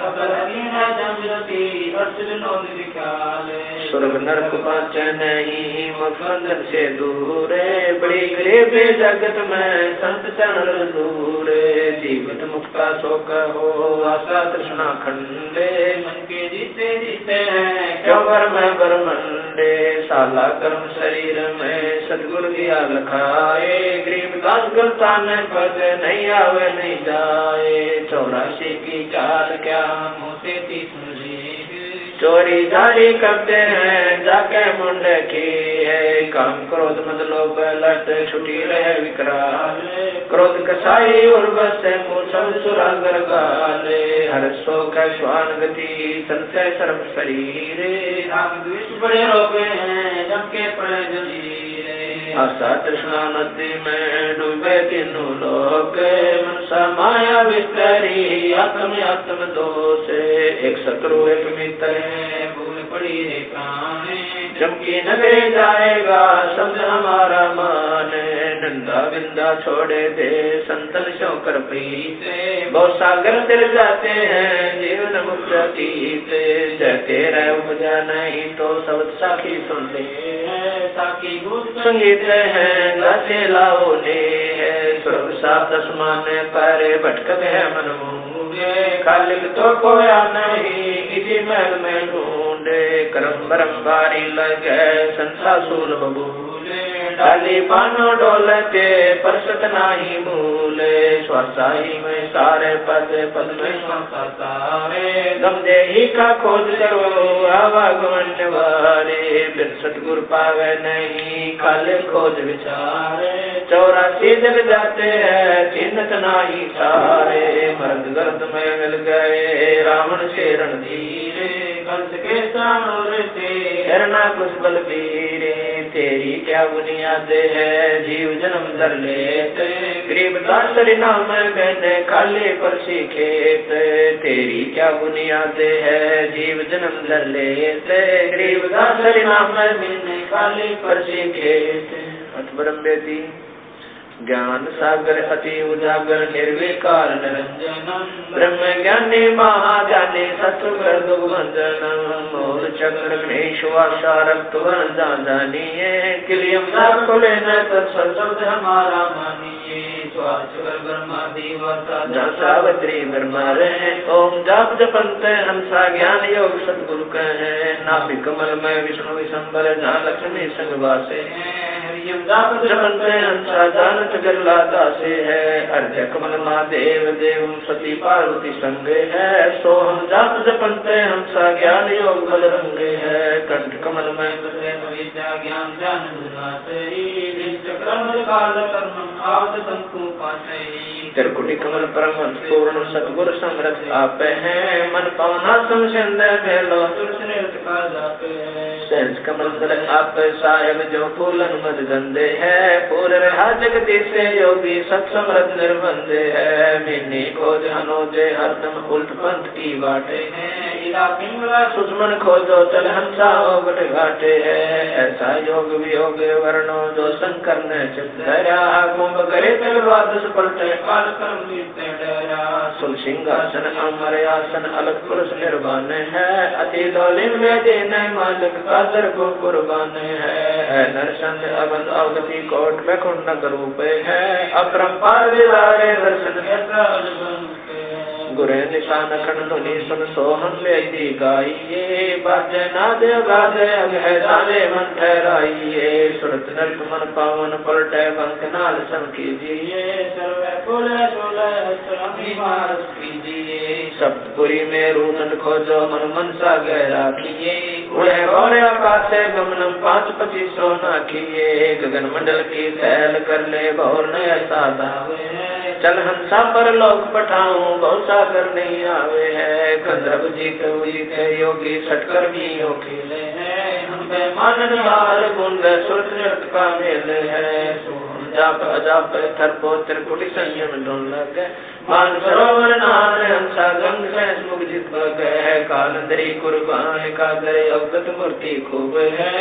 स्वर्ग नरक पाँच नहीं मुखबंधन से दूरे। बड़ी गरीब जगत में संत चरण दूरे। जीवित मुक्ता शोक हो आशा तृष्णा खंडे। मन के जीते जीते हैं क्यों घर में बरमंडे। साला कर्म शरीर में सदगुरु दिया लखाए। गरीबदास गलता न पद नहीं आवे नहीं जाए। 84 की चाल क्या मोसे 30 चोरी जारी करते हैं जाके मुंडे की है। काम क्रोध मत लोभ लट छुटी रहे विकराल। क्रोध कसाई और बस मुँह सब सुरागर गाले। हर शोक है श्वान गति संशय सर्व शरीर। राग द्वेष बड़े रोगे हैं जब के पड़े जलीरे। आशा तृष्णा नदी में डूबे तीनों लोग। मनसा माया विस्तरी आत्म आत्म दोष। एक शत्रु एक मित्र भूल पड़ी रे प्राण। जमकी नगरे जाएगा शब्द हमारा मान। नंदा बिंदा छोड़े दे संतन शोकर प्रीते। बहुत सागर तिर जाते हैं जीवन मुक्त कीते। जयते रह उपजा नहीं तो सब साखी सुनते हैं। साखी भूत संगीत है गाते लाओ ने। स्वर्ग सात आसमान पर भटकत है मन। खालिक तो कोया नहीं जी महल में ढूंढे, करम बरम भारी लगे संसा सूल बबूले, डाली पानो डोलते परसत नाही मूले, स्वासाही में सारे पद पद में स्वासारे, गम देही का खोज करो आवागमन वारे, बिन सतगुर पावे नहीं खाले खोज विचारे, 84 जग जाते हैं चिन्हत नाही सारे, मर्द गर्द में मिल गए रावण से रणधीरे, कंस के सानोर से हिरना कुछ बलबीरे, तेरी क्या बुनियाद है जीव जन्म धर लेते, गरीब दासरी नाम मैंने खाली परसी खेत, तेरी क्या बुनियाद है जीव जन्म धर लेते, गरीब दासरी नाम मैंने खाली परसी खेत। अठबरम बेदी ज्ञान सागर अति उजागर निर्विकार निरंजनम, ब्रह्म ज्ञानी महाज्ञानी सत्वर दुर्भंजनम, मोर चक्र गणेश वासा रक्त वर्ण जानिए, किलियम कुले न तत्सर्वद हमारा मानिए, स्वाचर ब्रह्मा दिवसा जहाँ सावित्री ब्रह्मा रहे, ओम जाप जपंत हंसा ज्ञान योग सतगुरु कहे, नाभि कमल में विष्णु विशंबर जहाँ लक्ष्मी संग वासे हैं, जाप जपंत हंसा जानत गरला दासे है, अर्घ्य कमल महादेव देव सती पार्वती संगे है, सो हम जाप जपंत हंसा ज्ञान योग बल रंगे है, कंठ कमल में विद्या ज्ञान जान त्रिकुटी कमल परम पूर्ण सतगुर समरथ आप हैं, मन पवना समझंद भेलो सहज कमल दल आप साहेब जो फूलन मद गंदे है, पूर्ण रहा जगदीश से योगी सत्समरथ निर्बंधे है, मिन्नी खोज अनोजे हरदम उल्ट पंथ की बाटे हैं, इला पिंगला सुषमन खोजो चल हंसा ओगट घाटे है, ऐसा योग वियोग वर्णो जो शंकर ने चित्तरा, कुंभ करे तलवादस पलटे काल कर्म लीते डरा, सुल सिंहासन अमर आसन अलग पुरुष निर्वाण है, अति दौलिन में देने मालिक कादर को कुर्बान है, नरसंग अवध अवगति कोट में कुंडक रूप है, अपरंपार विवारे दर्शन गुरे निशान खंड ध्वनि सुन सोहन लेती गाइए, बाजे नाद गाजे अगह दाने मन ठहराइए, सुरत नर्क मन पावन पलटे बंक नाल सम कीजिए, सर्वे बोले बोले अभिमान कीजिए, सप्तपुरी में रूनन खोजो मन मनसा गहरा किए, उड़े गौरे आकाश से गमनम 5-25 नाखिए, गगन मंडल की सैल कर ले भौर न ऐसा दावे है, चल हंसा पर लोक पठाऊं बहुत सागर नहीं आवे है, गंधर्व जी के योगी सटकर्मियों खेले हैं, हम बेमान निहार गुण सुरत नृत्य का मेल है, जाप अजाप थरपो त्रिकुटी संयम ढूंढ लगे, मान सरोवर नार हंसा गंग सहस मुख जित गए, कालंदरी कुर्बान का दरे अवगत मूर्ति खूब है,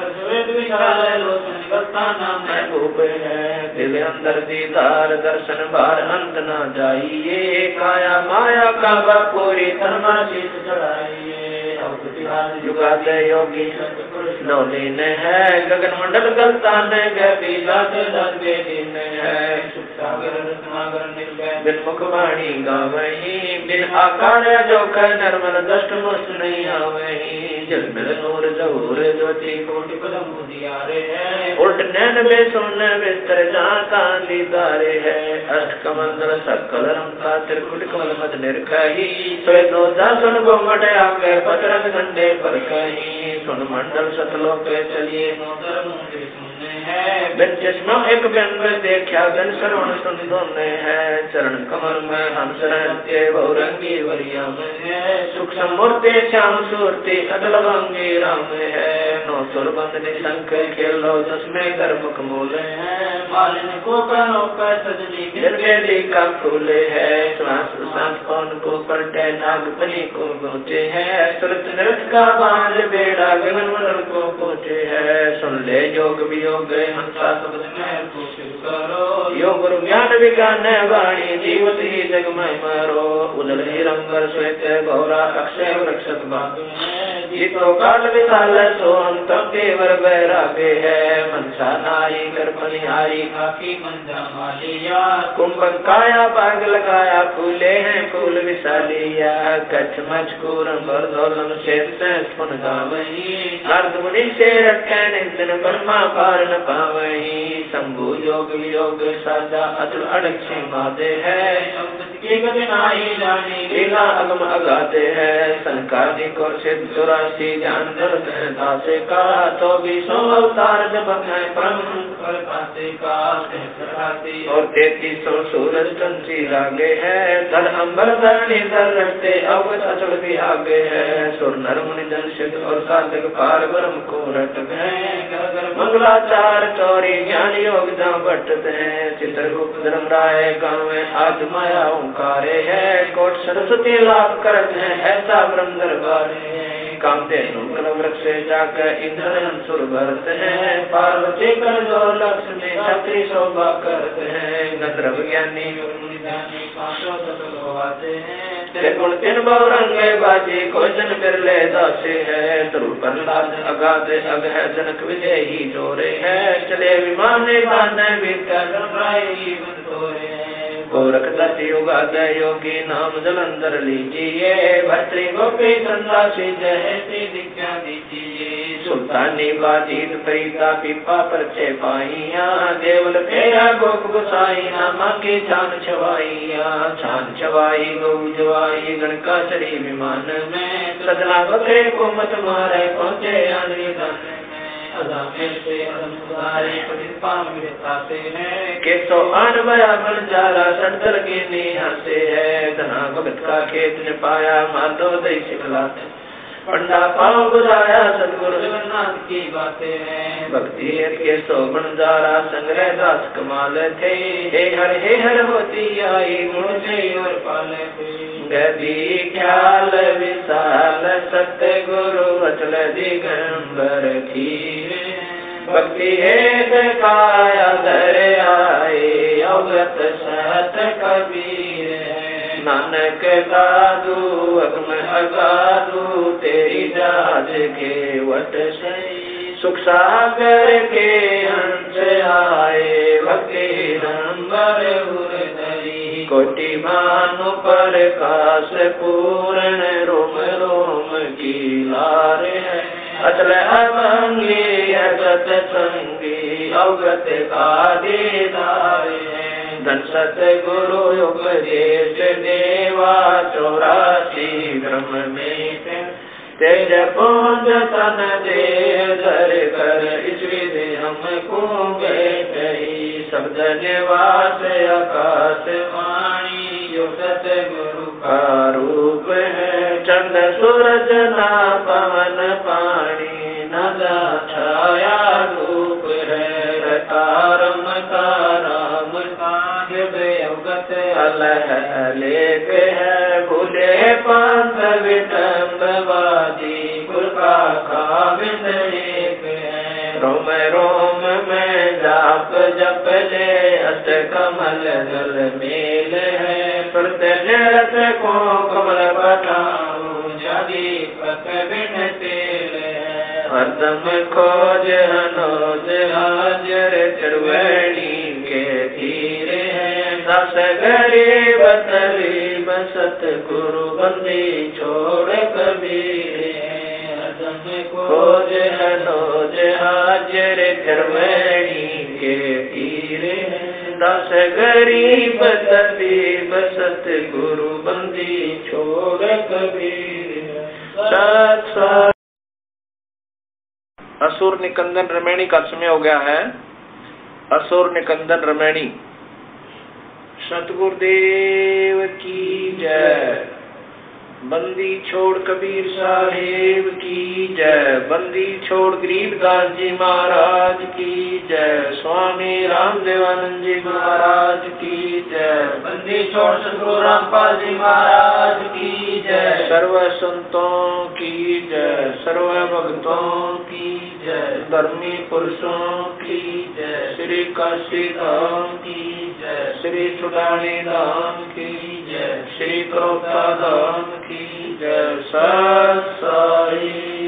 नाम महबूब है, दिल अंदर दीदार दर्शन बार अंत न जाइए, काया माया का पूरी धर्मा शीश चढ़ाइए, युगाद योगी नौलीन है, गगन मंडल गलतान बिन मुखवाणी गावही, बिन आकार जो कर नर्मल दष्ट मुष्ट नहीं आवही, जल मिल नूर जहूर ज्योति कोटि पदम उजियारे है, उल्ट नैन में सुन बिस्तर जाता दीदारे है, अष्ट कमल सकल रंका त्रिकुट कमल मद निर्खही, स्वेदो सुन गोमट आगे पतरंग घंटे पर कहीं, सुन मंडल सतलोक चलिए बिन चश्मा एक बिंब देखा बिन श्रवण सुन दोने है, चरण कमल में हंस रहते बहुरंगी वरिया में है, सूक्ष्म मूर्ति श्याम सूर्ति अगल भंगी राम है, नौ सुर बंदनी शंख खेलो दसमें गर्मुख मूले है, मालिनी को कानों पर सजनी गिरवेली का फूले है, श्वास सांस पवन को पलटे नागपनी को गोचे है, सुरत नृत्य का बांध बेड़ा गगन मंडल को पोचे है, सुन ले योग वियोग हंसा शब्द में करो, योग गुरु ज्ञान विज्ञान वाणी जीवत ही जग में मारो, उदल ही रंगर श्वेत गौरा अक्षय वृक्षत बाग में, जीतो काल विशाल सो हम तब देवर बैरागे है मनसा नारी कर बलिहारी खाकी मंजा मालिया कुंभक काया बाग लगाया फूले हैं फूल विशालिया कच्छ मचकूर बरदौलन शेष पुन गावही अर्ध मुनि से रखे निंदन ब्रह्मा पार न पावही शंभु योग वियोग साजा अतुल अड़क्षी मादे है की गति नाही जानी लीला अगम अगाते है संकालिक और सिद्ध चौरासी ज्ञान दर्शनता से का तो भी सौ अवतार जब है परम पर पाते का और 3300 सूरज चंची लागे है धर अंबर धरणी धर रखते अवगत अचल भी आगे है सुर नर मुनि जन सिद्ध और साधक पार ब्रह्म को रट गए मंगलाचार चौरी ज्ञान योग जहाँ बटते हैं चित्रगुप्त धर्म राय गाँव में आज माया ओंकारे है कोट सरस्वती लाभ करते हैं ऐसा ब्रह्म दरबारे कामते नुकल वृक्ष से जाकर इंद्र सुर भरते हैं पार्वती कर जो लक्ष्मी छत्री शोभा करते हैं गंधर्व ज्ञानी गुण तीन बहुरंगे बाजी को जन बिरले दासे है ध्रुव प्रहलाद अगाध अग है जनक विजय ही जोरे है चले विमान गोरख दत्त युगाद योगी नाम जलंधर लीजिए भर्तृ गोपी संदासी जय दीक्षा दीजिए सुल्तानी बाजीत प्रीता पिपा परचे पाइया देवल फेरा गोप गुसाइया माँ की छान छवाई गौ जवाई गणका चढ़ी विमान में सजना बकरे को मत मारे पहुँचे आंधी केसो आन बया बन जाला संतल की नीहा से है धना भगत का खेत ने पाया माधो दई सिखलाते पंडा पाँव बुझाया सतगुरु जगन्नाथ की बातें हैं भक्ति के शोभन जारा संग्रह दास कमाल थे हे हर होती आई गुण से और पाले थे गदी ख्याल विशाल सत्य गुरु अचल दिगंबर खीर भक्ति है काया धर आए अवगत सत कबीर नानक दादू अगम अगादू तेरी जाज के वट सही सुख सागर के हंस आए भक्ति नंबर उर्धरी कोटि भानु पर काश पूर्ण रोम रोम की लार है अचल अभंगी अगत संगी अवगत का दीदार है धन सत गुरु उपदेश देवा 84 ब्रह्म में तेज पुंज तन देह धर कर इस विधि हमको बैठई शब्द निवास आकाश वाणी जो सत गुरु का रूप है चंद सूरज ना पवन पानी नदा छाया रूप है तारम ताराम अवगत अलह लेख है भूले पंथ विटम्बवादी गुर का खाविद एक है रोम रोम में जाप जप ले अष्ट कमल जल मेल है प्रत्यरथ को कमल पठाऊं जादी पक बिन तेल है हरदम खोज हनोज हाजर त्रिवेणी के धीरे है दस गरीब तरीब सतगुरु बंदी छोड़ कबीर हरदम खोज हनोज हाजर त्रिवेणी के धीरे दस गरीब तरीब सतगुरु बंदी छोड़ कबीर सत असुर निकंदन रमैनी का समय हो गया है। असुर निकंदन रमैनी सतगुरुदेव की जय। बंदी छोड़ कबीर साहेब की जय। बंदी छोड़ गरीबदास जी महाराज की जय। स्वामी रामदेवानंद जी महाराज की जय। बंदी छोड़ सतगुरु रामपाल जी महाराज की जय। सर्व संतों की जय। सर्व भक्तों की जय। धर्मी पुरुषों की जय। श्री काशी धाम की जय। श्री छुड़ानी धाम की जय। श्री क्रोता धाम की जय। सत साई।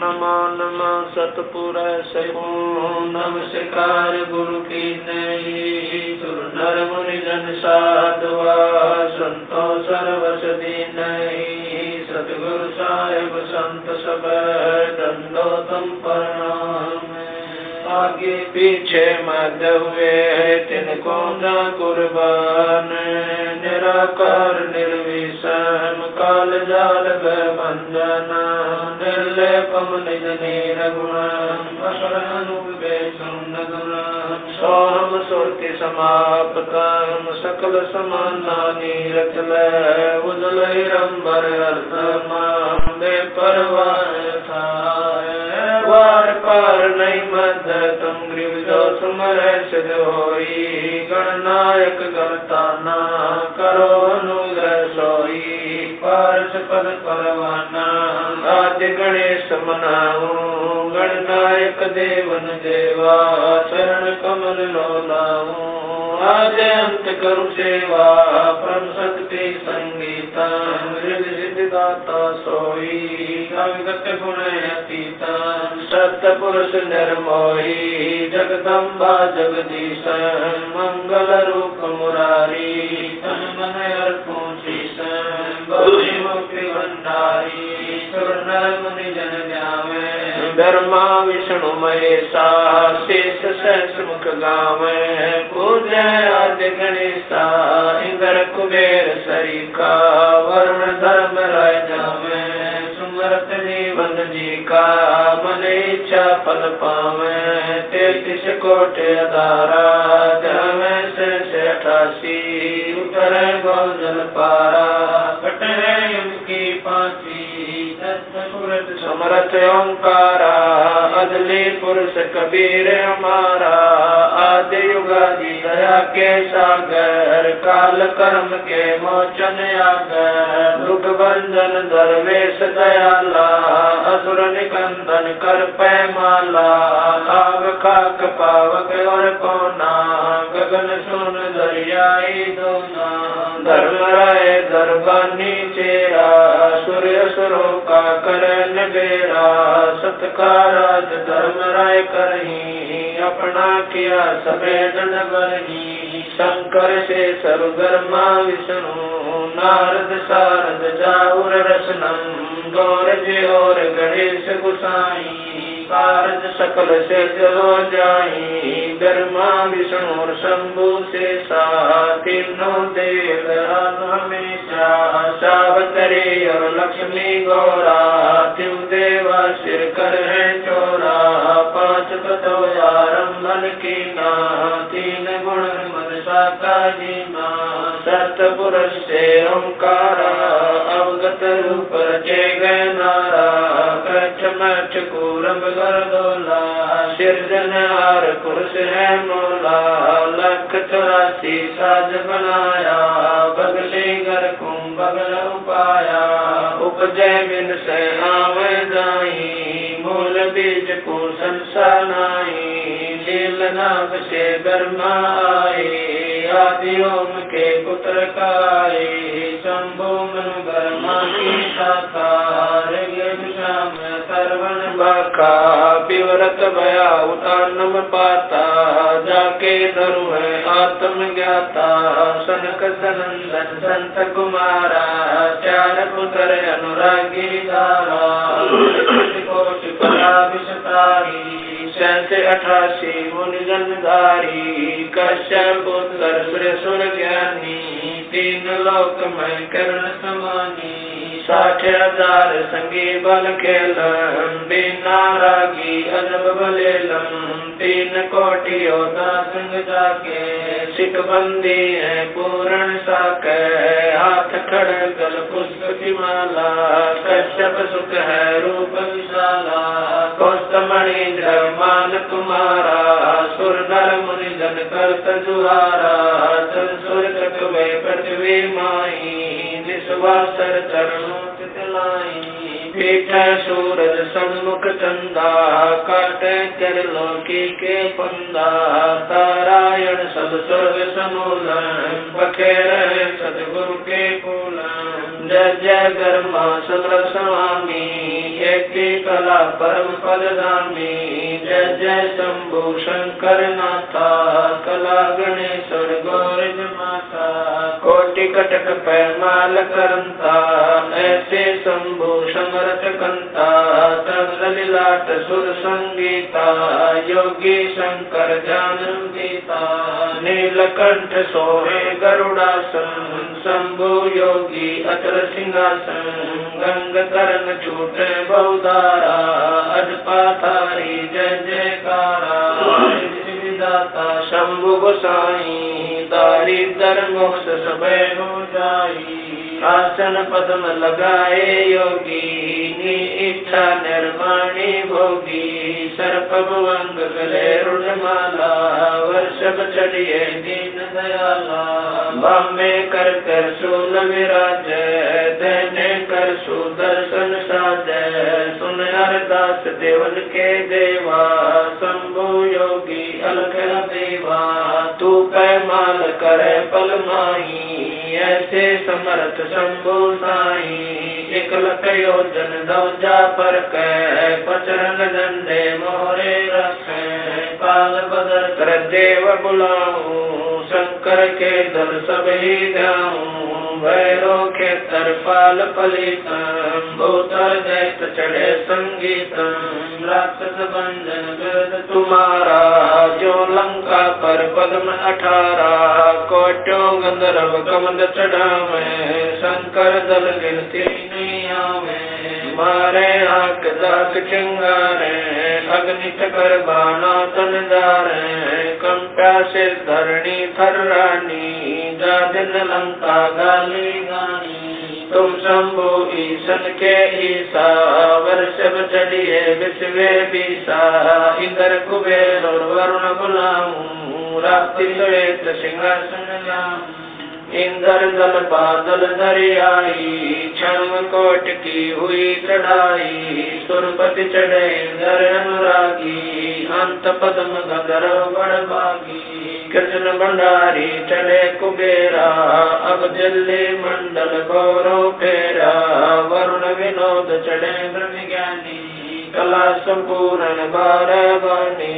नमो नमः सतपुर सकूं नमस्कार गुरु की नहीं सुर नर मुनि जन साधुआ संतो सर्वस दीन नहीं सतगुरु साहिब संत सब दंडो तुम प्रणाम आगे पीछे मत हुए तिनको न कुर्बान निराकार निर्विषम काल जाल भंजन निर्लेपम निज निर्गुणम असरनुपेशम नगुणम सोहम सुरति समाप्तम सकल समाना नीरत उजल हिरंबर अर्धमा बेपरवाह था वार पार नहीं मद तुम ग्रीव जो सुमर सिद्ध होई गणनायक गणताना करो अनुग्रह सोई पारस पद परवाना आद्य गणेश मनाऊं गणनायक देवन देवा शरण कमल लो लाऊं आद्य अंत करु सेवा परम शक्ति संगीता हृदय सिद्धिदाता सोई अविगत गुण अतीता सत्य पुरुष निर्मोही जगदम्बा जगदीश मंगल रूप मुरारी तन मन अर्पण शीश मुक्ति भंडारी सुर मुनि जन जावे ब्रह्मा विष्णु महेशा शेष सहस्र मुख गावे पूज्य आद्य गणेशा इंद्र कुबेर सरीखा वरुण धर्म राय जावे सुमरत जीवन जी का मन इच्छा फल पावे 33 कोटि अधारा जावे से 88 उतर गोजल पारा कटे यम की फांसी समरथ ओंकारा अदली पुरुष कबीर हमारा आदि युगादि दया के सागर काल कर्म के मोचन आगर दुख भंजन दरवेश दयाला असुर निकंदन कर पैमाला आग खाक पावक और कोना गगन सुन दरियाई दोना धर्म राय दरबानी चेरा सूर्य सुरों का करन बेरा सत्काराज धर्म राय करही अपना किया सबे जन बरही शंकर से सर्वधर्मा विष्णु नारद सारद जाऊर रसनम गौर जी और गणेश गुसाई कारज सकल से हो जाई ब्रह्मा विष्णु और शंभु से सा तीनों देव हमेशा सावतरी और लक्ष्मी गौरा तिम देवा सिर कर है चोरा 5 तत्व आरंभन की ना 3 गुण मनसा का जीना सतपुरुष से ओंकारा अवगत रूप रचे गए नारा कच्छ मच्छ कूरम गर्दोला सिरजनहार पुरुष है मोला 184 साज बनाया बगले घर कुंभ बगल उपाया उपजय बिन से आवे जाई मूल बीज को संसानाई लील नाग से ब्रह्मा आए आदि ओम के पुत्र काए शंभु मनु ब्रह्मा की शाखा श्याम सर्वन बाका विवरत भया उतानम पाता जाके धरु है आत्म ज्ञाता सनक सनंदन संत कुमारा 4 पुत्र अनुरागी धारा कोटि परा विषतारी 88 मुनि जनधारी कश्यप पुत्र सुर ज्ञानी 3 लोक में कर्ण समानी 60,000 संगी बल खेलम बिना रागी अजब बलेलम 3 कोटि योद्धा संग जाके सिख बंदी है पूर्ण साके हाथ खड़गल पुष्प की माला कश्यप सुख है रूप विशाला कौस्तमणि मान तुम्हारा सुर नर मुनि जन करत जुहारा सुर कटवे पृथ्वी माई निस्वासर चरणों चितलाई पीठ सूरज सन्मुख चंदा काटे कर लोकी के पंदा तारायण सब स्वर्ग समूलन बखेर सदगुरु के फूलन जय जय ब्रह्मा सदर स्वामी एक की कला परम पदगामी। जय जय शंभु शंकर नाथा, कला गणेश्वर गौरज माता। कोटि कटक पैमाल करंता, ऐसे शंभु समरथ कंता। तब ललाट सुर संगीता, योगी शंकर जानम गीता। नीलकंठ सोहे गरुड़ासन, शंभु योगी अचल सिंहासन। गंग करण छूटे बहुधारा, अजपातारी जय जयकारा। दाता शंभु गोसाई, दारिद्र मोक्ष सबे हो जाई। आसन पद्म लगाए योगी, नी इच्छा निर्माणी भोगी। सर्प भुवंग गले रुणमाला, वर्षभ चढ़िए दीन दयाला। बामे कर कर शूल विराज, देने कर सुदर्शन साजै। सुन अरदास देवन के देवा, शंभु योगी अलख देवा। तू पैमाल करे पल माही, ऐसे समर्थ शंभु साई। एक लख योजन दौजा पर कै, पचरंग झंडे मोरे रखे। पाल बदर कर देव बुलाऊं, शंकर के दल सब ही जाऊं। भैरो के तरपाल फलितम, भूतर दैत चढ़े संगीतम। राक्षस बंधन गर्द तुम्हारा, जो लंका पर पद्म 18। कोटों गंधर्व कमंद चढ़ावे, शंकर दल गिनती नहीं आवे। मारे आंख दाक चिंगारे, अग्नि चकर बाना तन जारे। कंप्या से धरणी थर्रानी, जादिन लंका गाली गानी। तुम शंभु ईशन के ईसा, वर्षभ चढ़िए विश्वे बीसा। इंद्र कुबेर और वरुण बुलाऊं, रात्रि श्वेत सिंहासन लाऊं। इंद्र दल बादल दरियाई, क्षण कोट की हुई चढ़ाई। सुरपति चढ़े इंद्र अनुरागी, अंत पद्म गंधर्व बड़भागी। कृष्ण भंडारी चढ़े कुबेरा, अब दिल्ली मंडल गौरव फेरा। वरुण विनोद चढ़े ब्रह्म ज्ञानी, कला संपूर्ण बारवानी।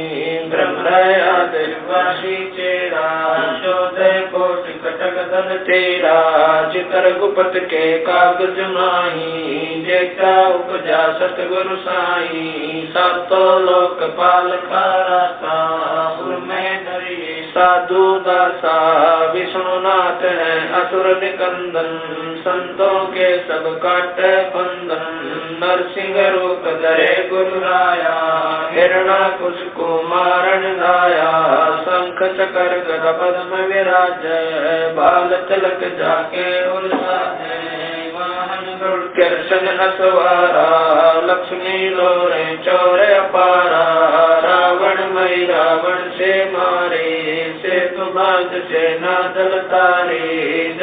ब्रह्मयादि चेरा, चौदह कोटि कटक दल तेरा। चितर गुप्त के कागज माही, जेता उपजा सतगुरु साई। सातों लोक पाल खाराता, सुर में धरिए साधु दासा। विष्णुनाथ है असुर निकंदन, संतों के सब काट बंधन। नरसिंह रूप धरे गुरु राया, हिरणाकुश कुमारन गाया। शंख चकर गदा पद्म विराज, बाल तिलक जाके उल्लास। वाहन गरुड़ कृष्ण असवारा, लक्ष्मी लोरे चौर अपारा। रावण मई रावण से मारे, सेतु बांध से नादल तारे।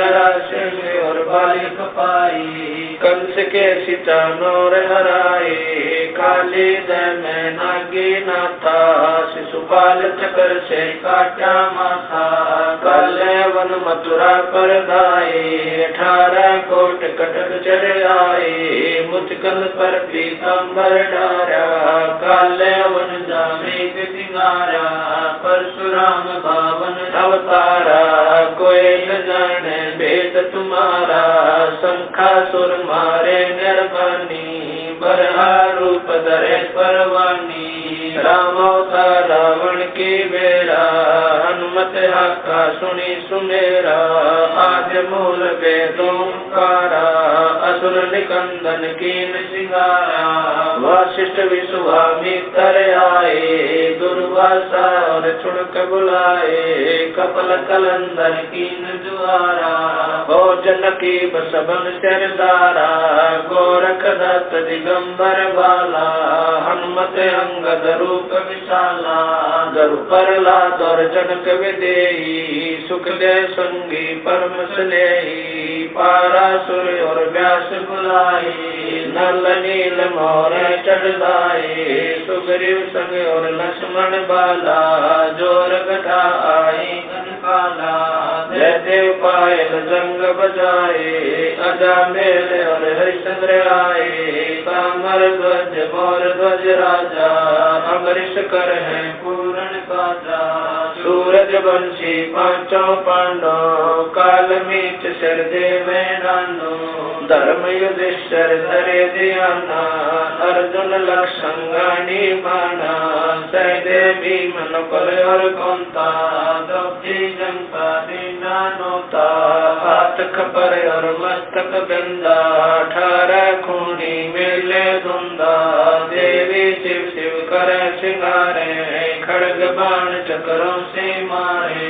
जरासंध और बालिक पाई, कंस के सीता नौर हराए। काली दल में नागी नाथा, शिशुपाल चक्र से काटा माथा। काले वन मथुरा पर धाये, 18 कोट कटक चढ़ आए। मुचकंद पर पीताम्बर डारा, काले वन जामे सिंगारा। परशुराम बावन अवतारा, कोई न जाने भेद तुम्हारा। शंखासुर मारे निर्वाणी, बरहा रूप धरे परवानी। राम अवतार रावण की बेड़ा, हनुमत हाका सुनी सुमेरा। आद्य मूल वेदों कारा, असुर निकंदन कीन सिंगारा। वशिष्ठ विश्वामित्र आए, दुर्वासा और चुड़क बुलाए। कपल कलंदर कीन जुआरा, भोजन की बसबन सरदारा। गोरख दत्त दिगंबर बाला, हनुमत अंगद रूप विशाला। दरु प्रहलाद और जनक विदेही, सुखदेव संगी परम स्नेही। पारासुर और व्यास बुलाई, नल नील मोर चढ़ाए। सुग्रीव संग और लक्ष्मण बाला, जोर गदा आई काला। जय देव पायल जंग बजाए, अजा मेल और हरिश्चंद्र आए। काम अमर ध्वज मोर ध्वज राजा, अमृष कर है पूर्ण काजा। सूरज वंशी पांचों पांडव, काल मीच सिर देवे नानो। धर्म युधिष्ठिर धरे ध्याना, अर्जुन लक्षण गानी बाना। सहदेव भीम नकुल और कुंता, द्रौपदी जनता दीना नोता। हाथ खपर और मस्तक बिंदा, 18 खूनी मेले धुंधा। देवी शिव शिव कर सिंगारे, खड़ग बाण चक्रों से मारे।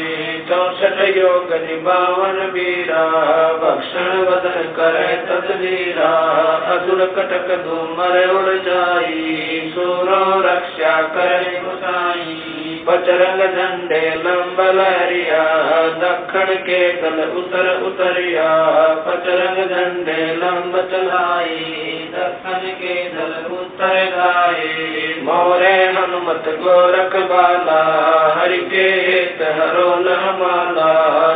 64 योग 52 वीरा, भक्षण वदन करे तदवीरा। असुर कटक धूमर उड़ जाई, सूरो रक्षा करे मुसाई। पचरंग झंडे लंब लहरिया, दक्षिण के दल उतर उतरिया। पचरंग झंडे लंब चलाई, दक्षिण के दल उतर गाए। मोरे हनुमत गोरख बाला, हरि के हित हरोल माला।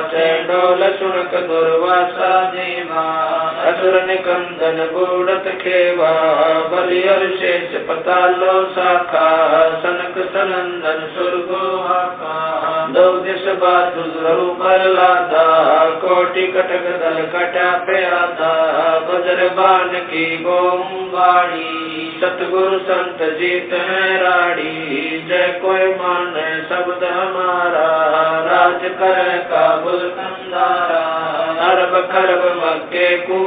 चंडोल सुनक दुर्वासा देवा, असुर निकंदन बूढ़त खेवा। बलि और शेष पतालो शाखा, सनक सनंदन सुरगो हाका। दो दिश बादुर पर लादा, कोटि कटक दल कटा पे आधा। वज्र बाण की गोम बाड़ी, सतगुरु संत जीत है राड़ी। जय कोई मान शब्द हमारा, राज कर काबुल कंदारा। अरब खरब मक्के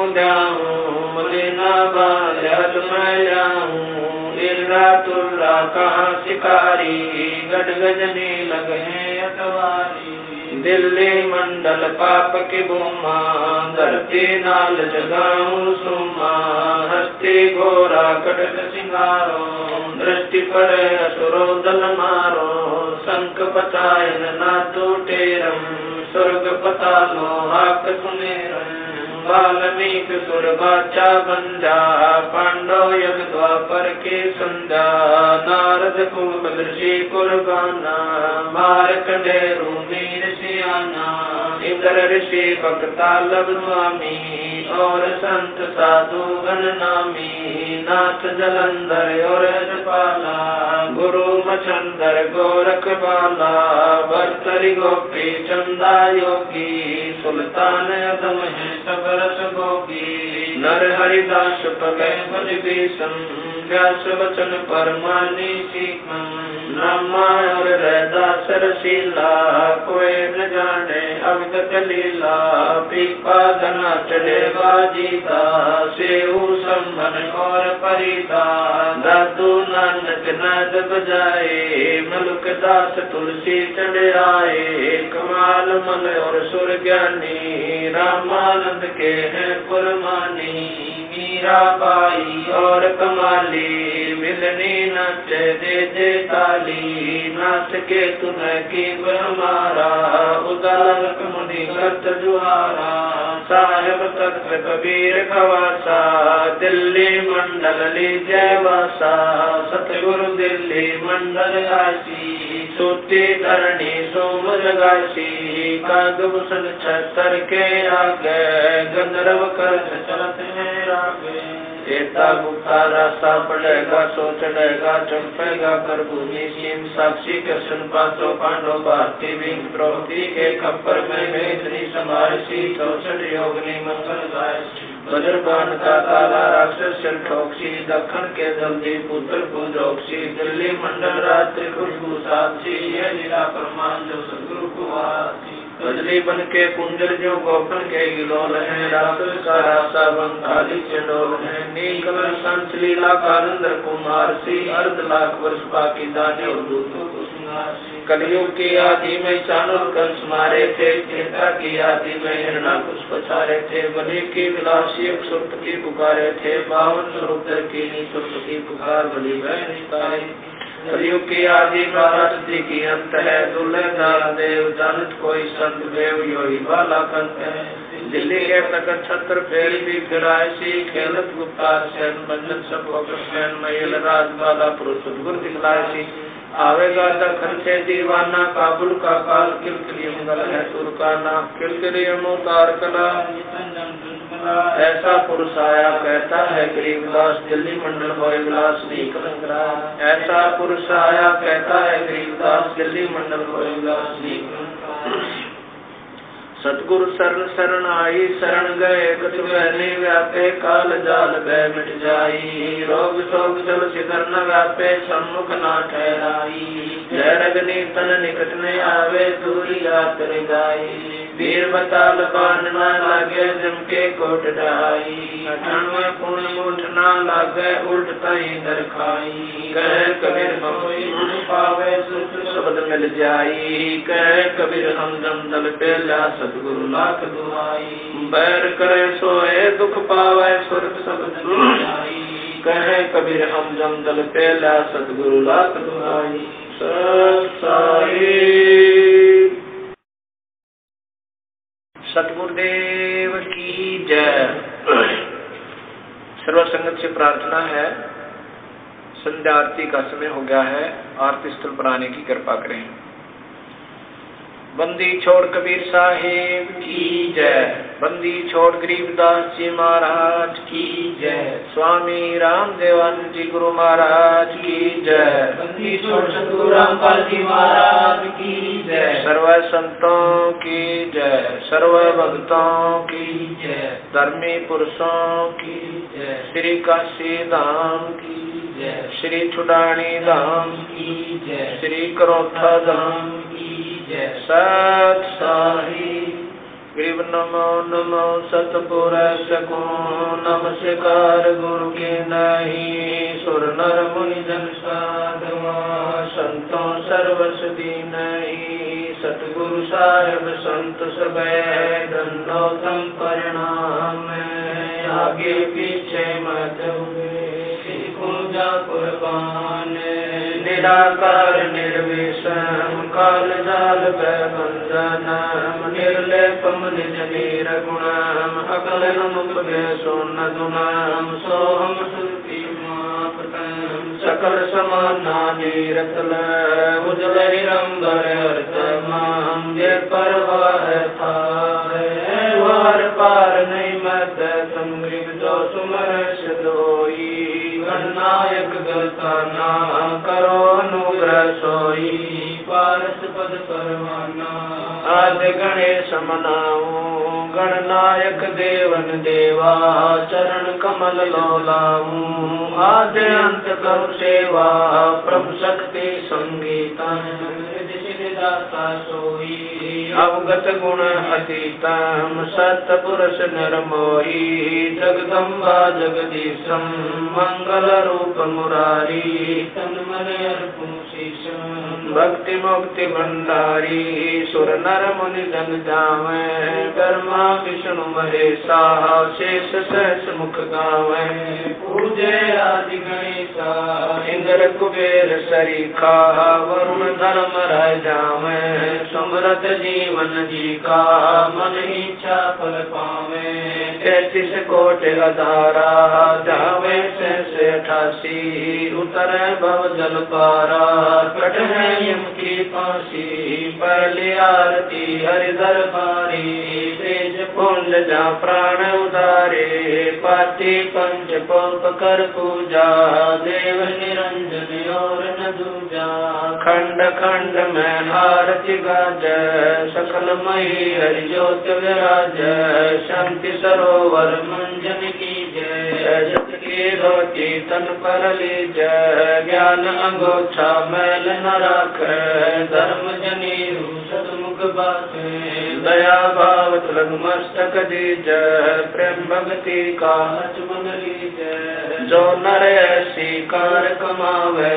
कूदाऊं, मुलीना बांध हद मैं जाऊं। इर्रा तुर्रा कहाँ शिकारी, गढ़ गजनी लगे अतवारी। दिल्ली मंडल पाप की भूमा, धरती नाल जगाऊं सुमा। हस्ती घोरा कटक सिंगारो, दृष्टि पड़े असुरो दल मारो। शंख पचायन ना टूटेरम, स्वर्ग पतालो हाक सुनेरम। वाल्मीक सुर बाचा बंजा, पांडव यग द्वापर के संजा। नारद कुल ऋषि कुर्बाना, मार्कंडेय मीर सियाना। इतर ऋषि भक्तालब स्वामी, और संत साधु गण नामी। नाथ जलंधर और यजपाला, गुरु मचंदर गोरख बाला। भर्तरि गोपी चंदा योगी, सुल्तान अदम है सब रस भोगी। नर हरिदास पगे बल भीषण, व्यास वचन परमानी सीखम। ब्रह्मा और रैदास रसीला, कोई न जाने अवगत लीला। पीपा धना चढ़े बाजीता, सेऊ संभन और परिता। दादू नानक नाद बजाए, मलुक दास तुलसी चढ़ आए। कमाल मन और सुर ज्ञानी, रामानंद के हैं पुरमानी। मीरा बाई और कमाली, मिलनी नाच दे दे ताली। नाच के तुम्हें की हमारा, उदालक मुनि करत जुहारा। साहेब तख्त कबीर खवासा, दिल्ली मंडल लीजय वासा। सतगुरु दिल्ली मंडल आसी, सूती धरणी सोम जगासी। कागभूषण छतर के आगे, गंधर्व कर चलत है रागे। एता बुखारा सा पड़ेगा, सो चढ़ेगा चंपेगा कर भूमि सीम। साक्षी कृष्ण पांचों पांडव भारती भीम द्रौपदी के खप्पर में वेदनी समारसी। 64 योगनी मंगल गाय, वज्रबाण का ताला राक्षस चल ठोकसी। दक्षिण के जल्दी पुत्र पूजोक्सी। दिल्ली मंडल रात्रि खुशबू साक्षी, ये लीला प्रमाण जो सदगुरु को आती। गजली बन के कुंजर जो गोपन के गिलोल है। राक्षस का रासा बन खाली चंडोल है। नील संत लीला कालंदर कुमार सी। अर्ध लाख वर्ष बाकी दाने और दूतों को सिंगारसी। कलयुग की आदि में चाणूर कंस मारे थे। त्रेता की आदि में हिरणाकुश पछारे थे। बलि की विलासी सुरपति पुकारे थे। 52 स्वरूप की सुरपति पुकार बलि वह निस्तारे। कलयुग की आदि बाराती की अंत है। दुल्हेदार देव जानत कोई संत देव, यो ही बाला कंत है। दिल्ली के तक छत्र फेर भी फिरायसी। खेलत गुप्ता सैन बंधन सब सैन महिल राज बाला पुरुष गुर दिखलायसी। आवेगा दखन से दीवाना, काबुल का काल किलकिली मंगल है सुर का नाम। किलकिली अमोतार कला ऐसा पुरुष आया कहता है गरीबदास दिल्ली मंडल होए विलास लीक रंगरा। ऐसा पुरुष आया कहता है गरीबदास दिल्ली मंडल होए विलास लीक रंगरा। सतगुरु शरण शरण आई शरण गए कछु बहने व्यापे काल जाल भय मिट जाई। रोग शोक जल सिधर न व्यापे सम्मुख ना ठहराई। जय रगनी तन निकट न आवे दूरी यातर गाई। वीर बताल बान न लागे जम के कोट ढाई। अठानवे पुण्य मुठ न लागे उल्ट तई दर खाई। कह कबीर हम पावे सुख शब्द मिल जाई। कह कबीर हम जम दल पेला सतगुरु लाख दुआई। बैर करे सोए दुख पावे सुरत शब्द मिल जाई। कहे कबीर हम जम दल पेला सतगुरु लाख दुआई। सत साई सतगुरुदेव की जय। सर्व संगत से प्रार्थना है, संध्या आरती का समय हो गया है, आरती स्थल पर आने की कृपा करें। बंदी छोड़ कबीर साहिब की जय। बंदी छोड़ गरीबदास जी महाराज की जय। स्वामी रामदेवानंद जी गुरु महाराज की जय। बंदी छोड़ सतगुरु रामपाल जी महाराज की जय। सर्व संतों की जय, सर्व भक्तों की जय, धर्मी पुरुषों की जय, श्री काशी धाम की जय, श्री छुडानी धाम की जय, श्री करोथा धाम की जय। सत साई गरीब नमो नमो सतपुरुष को नमस्कार गुरु के नहीं। सुर नर मुनि जन साधवा संतों सर्वसदी नहीं। सतगुरु साहेब संत सब दंडोतम परिणाम। आगे पीछे मत पूजा कुर्बान। निराकार निर्विषम काल जाल बंधनम। निर्लेपम निज नीर गुणम अकलनम उपवेशोन्न गुणम। सोहम श्रुति मापतम सकल समाना नीरतल। उजल हिरंबर अर्तमाम जे परवाह था। वार पार नहीं मत संग्रिप जो सुमर सदोई। गणनायक गलताना करो अनुग्रह सोई। पारस पद परवाना आदि गणेश मनाऊं। गणनायक देवन देवा चरण कमल लोलाऊं। आदि अंत करो सेवा प्रभु शक्ति संगीतम। दाता सोई अवगत गुण अतीतम। सतपुरुष निर्मोही जगदम्बा जगदीशम। मंगल रूप मुरारी तन मन अर्पण शीशम। भक्ति मुक्ति भंडारी सुर नर मुनि जन जावे। ब्रह्मा विष्णु महेशा शेष सहस मुख गावे। पूजे आदि गणेशा इंद्र कुबेर सरीखा। वरुण धर्म रह जावे। सुमरत जीवन जी का मन इच्छा फल पावे। 33 कोट अधारा जावे से 88। उतर भव जल पारा कट है यम की फांसी। पहली आरती हरि दरबारी तेज पुंज जा प्राण उदारे। पाती पंच पोप कर पूजा देव निरंजन और न दूजा। खंड खंड में आरती गाज सकल मही हरि ज्योत विराज। शांति सरोवर मंजन की जय। जत की रोटी तन पर लीज। ज्ञान अंगोछा मैल न राख। धर्म जनेऊ सतमुख बासे। दया भाव तुलग मस्तक दीज। प्रेम भक्ति का अचमन लीज। जो नर ऐसी कार कमावे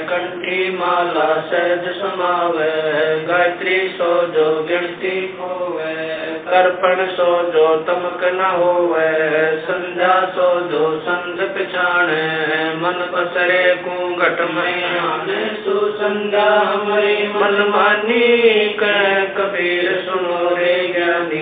कंठी माला सहज समावे। गायत्री सो जो गिनती होवे। तर्पण सो जो तमक न होवे। संध्या सो जो संध पिछाणे। मन पसरे घूंघट मैयाने। सुसंध्या हमारी मन मानी कह कबीर सुनो रे ज्ञानी।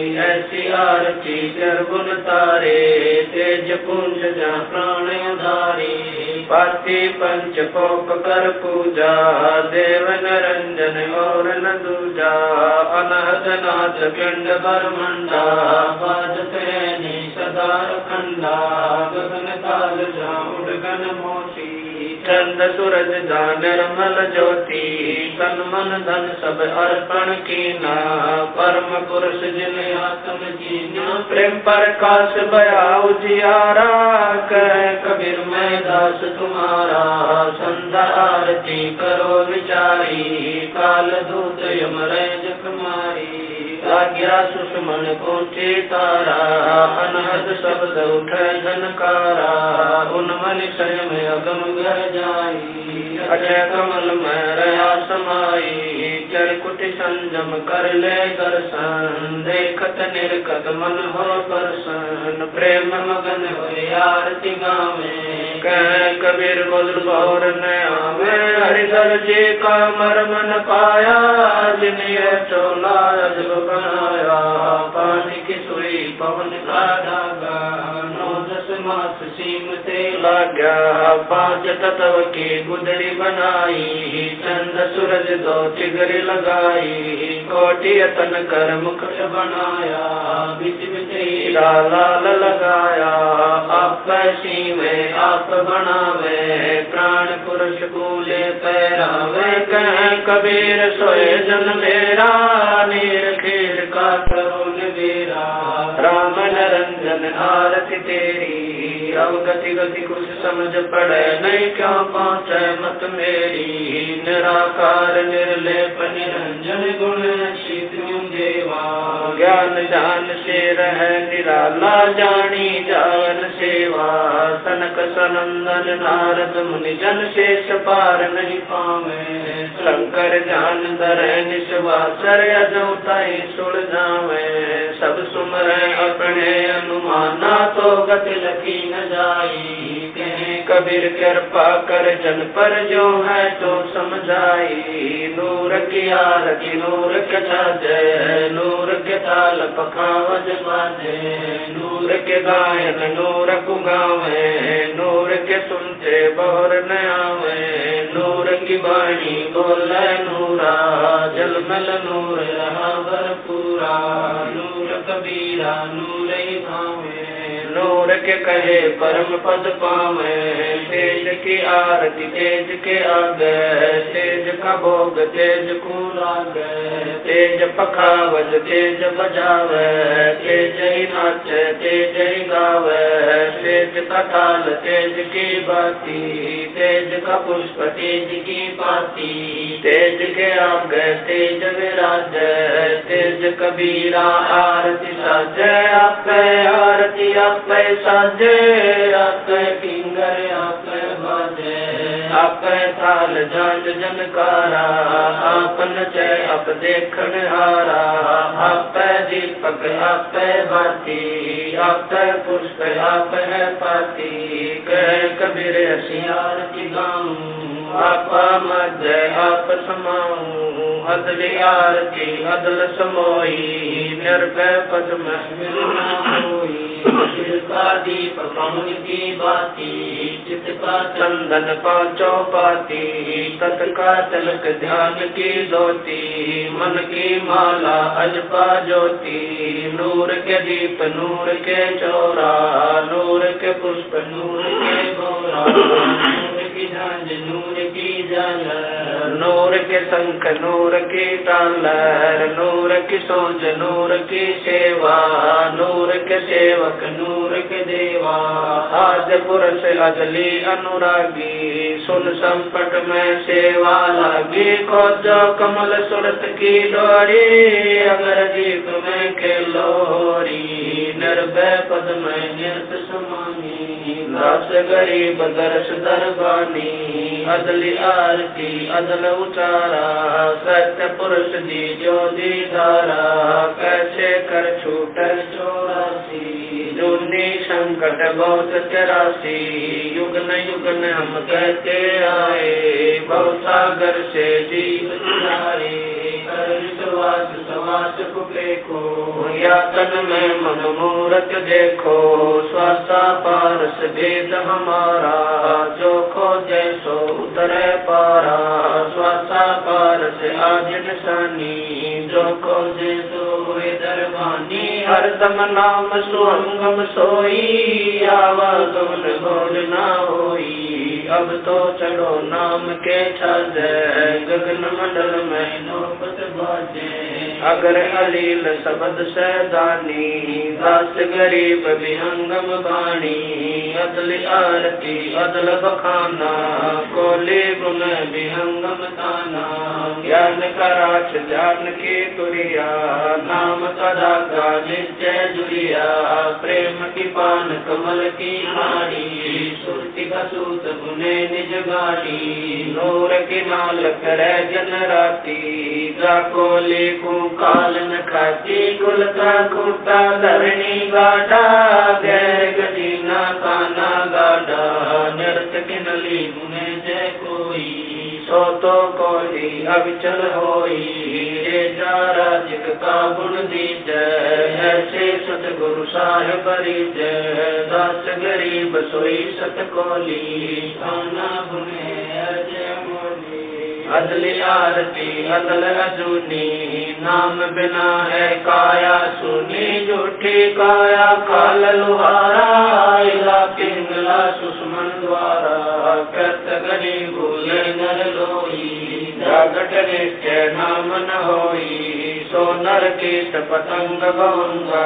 ऐसी आरती कर गुण तारे। तेज पुंज जा प्राण उधारी। पाती पंच पोप कर पूजा देव निरंजन और न दूजा। अनहद नाथ पिंड ब्रह्मंडा बाजत है पदार खंडा गगन काल जा उड़गन मोती चंद सूरज जा निर्मल ज्योति तन मन धन सब अर्पण कीना परम पुरुष जिन आत्म जीना प्रेम प्रकाश बया उजियारा कह कबीर मैं दास तुम्हारा संध्या आरती करो विचारी काल दूत यमराज कुमारी आज्ञा सुषमन पहुँचे तारा अनहद शब्द उठे झनकारा उन्मन संयम अगम घर जाई अजय कमल में रहा समाई चरकुट संजम कर ले दर्शन देखत निर्कत मन हो प्रसन्न प्रेम मगन हो आरती गावे कह कबीर बोल बहुर न आवे हरिधर जी का मरमन पाया जिन्हें चोला अजब बनाया पानी की सुई पवन का धागा 9-10 मास सीम ते लाग्या 5 तत्व की गुदड़ी बनाई चंद सूरज 2 चिगरी लगाई कोटि तन कर मुकुट बनाया बिच बिच हीरा लाल लगाया आप सीवे आप बनावे प्राण पुरुष कूले पैरावे कह कबीर सोए जन मेरा नीर खीर का करो निवेरा राम नरंजन आरती तेरी अब गति गति कुछ समझ पड़े नहीं क्यों पहुँचे मत मेरी निराकार निर्लेप निरंजन गुण शीतुम देवा ज्ञान जान से रह निराला जानी जावन सेवा सनक सनंदन नारद मुनि जन शेष पार नहीं पावे शंकर जान दर निश्वासर अजौताई सुड़ जावे सब सुमर अपने अनुमाना तो गति लगी न जाई कहीं कबीर कृपा कर जन पर जो है तो समझाई नूर की आरती नूर के छाजे नूर के ताल पखावज बाजे नूर के गायन नूर को गावे नूर के सुनते बहुर न आवे नूर की वाणी बोले नूरा जलमल नूर रहा भरपूरा नूर कबीरा नूर ही भावे नूर के कहे परम पद पावे तेज की आरती तेज के आगे तेज का भोग तेज को लागे तेज पखावज तेज बजावे तेज ही नाचे तेज ही गावे तेज का ताल तेज की बाती तेज का पुष्प तेज की पाती तेज के आगे तेज विराज तेज कबीरा आरती साजे आपे आरती आपे साजे आपे किंगर आपे बाजे आपे थाल झांझ जनकारा आपन चे आप देखन हारा आपे दीपक आपे बाती आपे पुष्प आप है पाती कह कबीर असियार की गाऊं आपा मध्य आप समाऊं अदल आरती अदल समोई निर्भय पद में मिलना होई का दीप पवन की बाती चित का चंदन पांचो पाती तत् का तिलक ध्यान की ज्योति मन की माला अजपा ज्योति नूर के दीप नूर के चौरा नूर के पुष्प नूर के गोरा नूर की झांझ नूर की झालर नूर के शंख नूर की टालर नूर की सोज नूर की सेवा नूर के सेवक नूर के देवा आद्य पुरुष अजली अनुरागी सुन संपट में सेवा लागी खोजो कमल सुरत की डोरी अगर जीप में खेलोरी निर्भय पद में निर्त समानी दास गरीब दर्श दरबानी अदली आरती अदल उचारा सत्य पुरुष दी जो दी धारा कैसे कर छूटे 84 जूनी संकट बहुत 84 युगन युगन हम कहते आए भवसागर से जीव तुझारे विश्वास सवास कुपे को या तन में मन मूरत देखो स्वासा पारस भेद हमारा जो खो जैसो उतरे पारा स्वासा पारस आज निशानी जो खो जैसो हुए दरबानी हरदम नाम सुहंगम सोई, आवा तुम बोल ना होई। अब तो चढ़ो नाम के छाजे, गगन मंडल में नौबत बाजे। अगर अलील शब्द से दानी, दास गरीब विहंगम बाणी। अदल आरती अदल बखाना, कोली गुण विहंगम ताना। ज्ञान का राज जान की तुरिया, नाम सदा का निश्चय जुरिया। प्रेम की पान कमल की नारी, सुरति का सूत बुने निज गाड़ी। नूर की नाल करे जन राती, जाको लेखू काल न खाती। कुल का खूटा धरणी गाढ़ा, गैर गदीना काना गाढ़ा। नृत की नली बुने जय कोई, सो तो कोई अविचल होई। रे जारा जिक का गुण दीजय, ऐसे सतगुरु साहिब परिजय। दास गरीब सोई सत कोली, खाना बुने अजय मोली। अदली आरती अदल अजूनी, नाम बिना है काया सुनी। झूठी काया काल लुहारा, इला पिंगला सुषमन द्वारा। करत गरी भूले नर लोई, जागट निश्चय नाम न होई। सो नर कीट पतंग भंगा,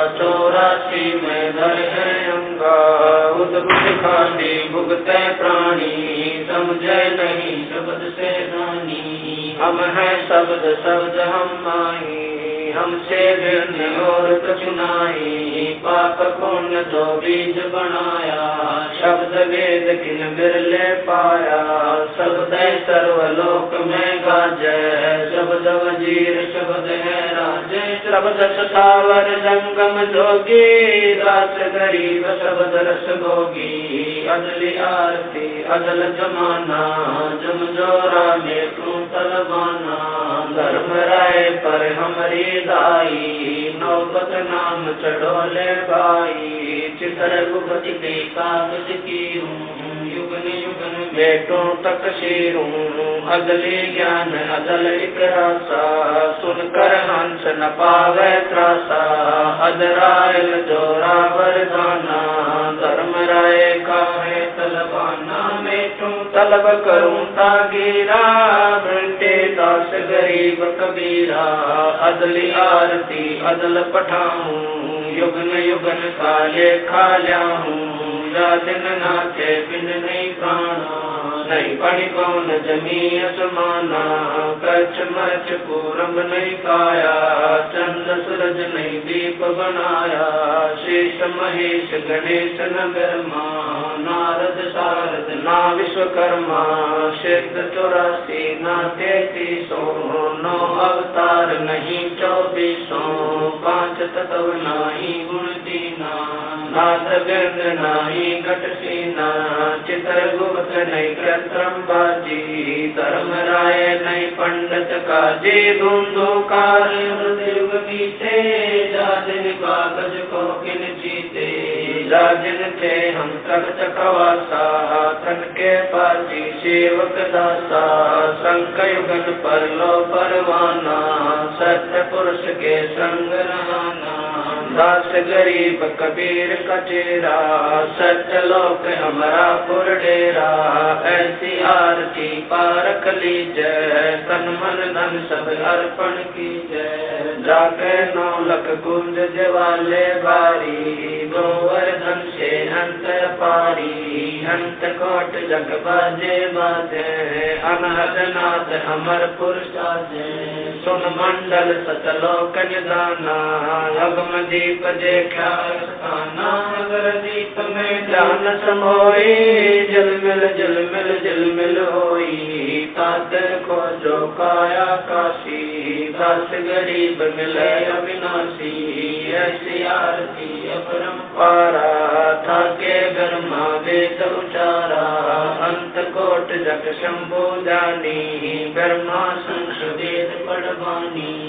84 में धर है अंगा। उद्भुत खांडी भुगते प्राणी, समझे नहीं शब्द से दानी। हम हैं शब्द शब्द हम माही, हमसे भिन्न और कुछ नाही। पाप पुण्य दो बीज बनाया, शब्द वेद किन बिरले पाया। शब्द सर्वलोक में गाजे, शब्द वजीर शब्द है राजे। शब्द सतावर जंगम जोगी, दास गरीब शब्द रस भोगी। अदली आरती अदल जमाना, जम जोरा में तू तलबाना। धर्म राय पर हमारी दाई, नौबत नाम चढ़ोले बाई। चित्र गुप्त के कागज की हूँ, युगन युगन बेटों तक शीरूं। अदली ज्ञान अदल एक रासा, सुनकर हंस न पावे त्रासा। अदरायल जोरा वरदाना, धर्म राय का है तलबाना। मैं तुम तलब करूं तागीरा, बेटे दास गरीब कबीरा। अदली आरती अदल पठाऊं, युगन युगन काले खाल्या हूँ। दिन नाचे पिंड नहीं प्राणा, नहीं पानी कौन जमी असमाना। कच्छ मच पूरब नहीं काया, चंद्र सूरज नहीं दीप बनाया। शेष महेश गणेश न ब्रह्मा, नारद शारद ना विश्वकर्मा। सिद्ध 84 ना 33 नौ अवतार नहीं 24। 5 तत्व नाही गुण दीना, नाथ व्यंग नाही घट सीना। चित्र गुप्त नहीं कृत्रम बाजी, धर्म राय नहीं पंडित काजी। धुंधुकार युग बीते, जाजिन कागज को किन जीते। जाजिन थे हम तख्त खवासा, तन के पाजी सेवक दासा। संक युगन पर लो परवाना, सत्य पुरुष के संग रहाना। दास गरीब कबीर कचेरा, सत्य लोक हमारा पुर डेरा। ऐसी आरती पारख लीजय, तन मन धन सब अर्पण कीजय। जाके 9 लख कुंज जवाले बारी, गोवर्धन से अंतर पारी। अंत कोट जग बाजे बाजे, अनहद नाथ हमर पुरुषाजे। सुन मंडल सतलोक निदाना, अगम दीप देखा स्थाना। अगर दीप में जान समोई, जलमिल जलमिल जलमिल होई। तातर खोजो काया काशी, दास गरीब मिले अविनाशी। ऐसी आरती अपरंपारा, थाके ब्रह्मा वेद उचारा। अंत कोट जग शंभु जानी, ब्रह्मा संस वेद पढ़वानी।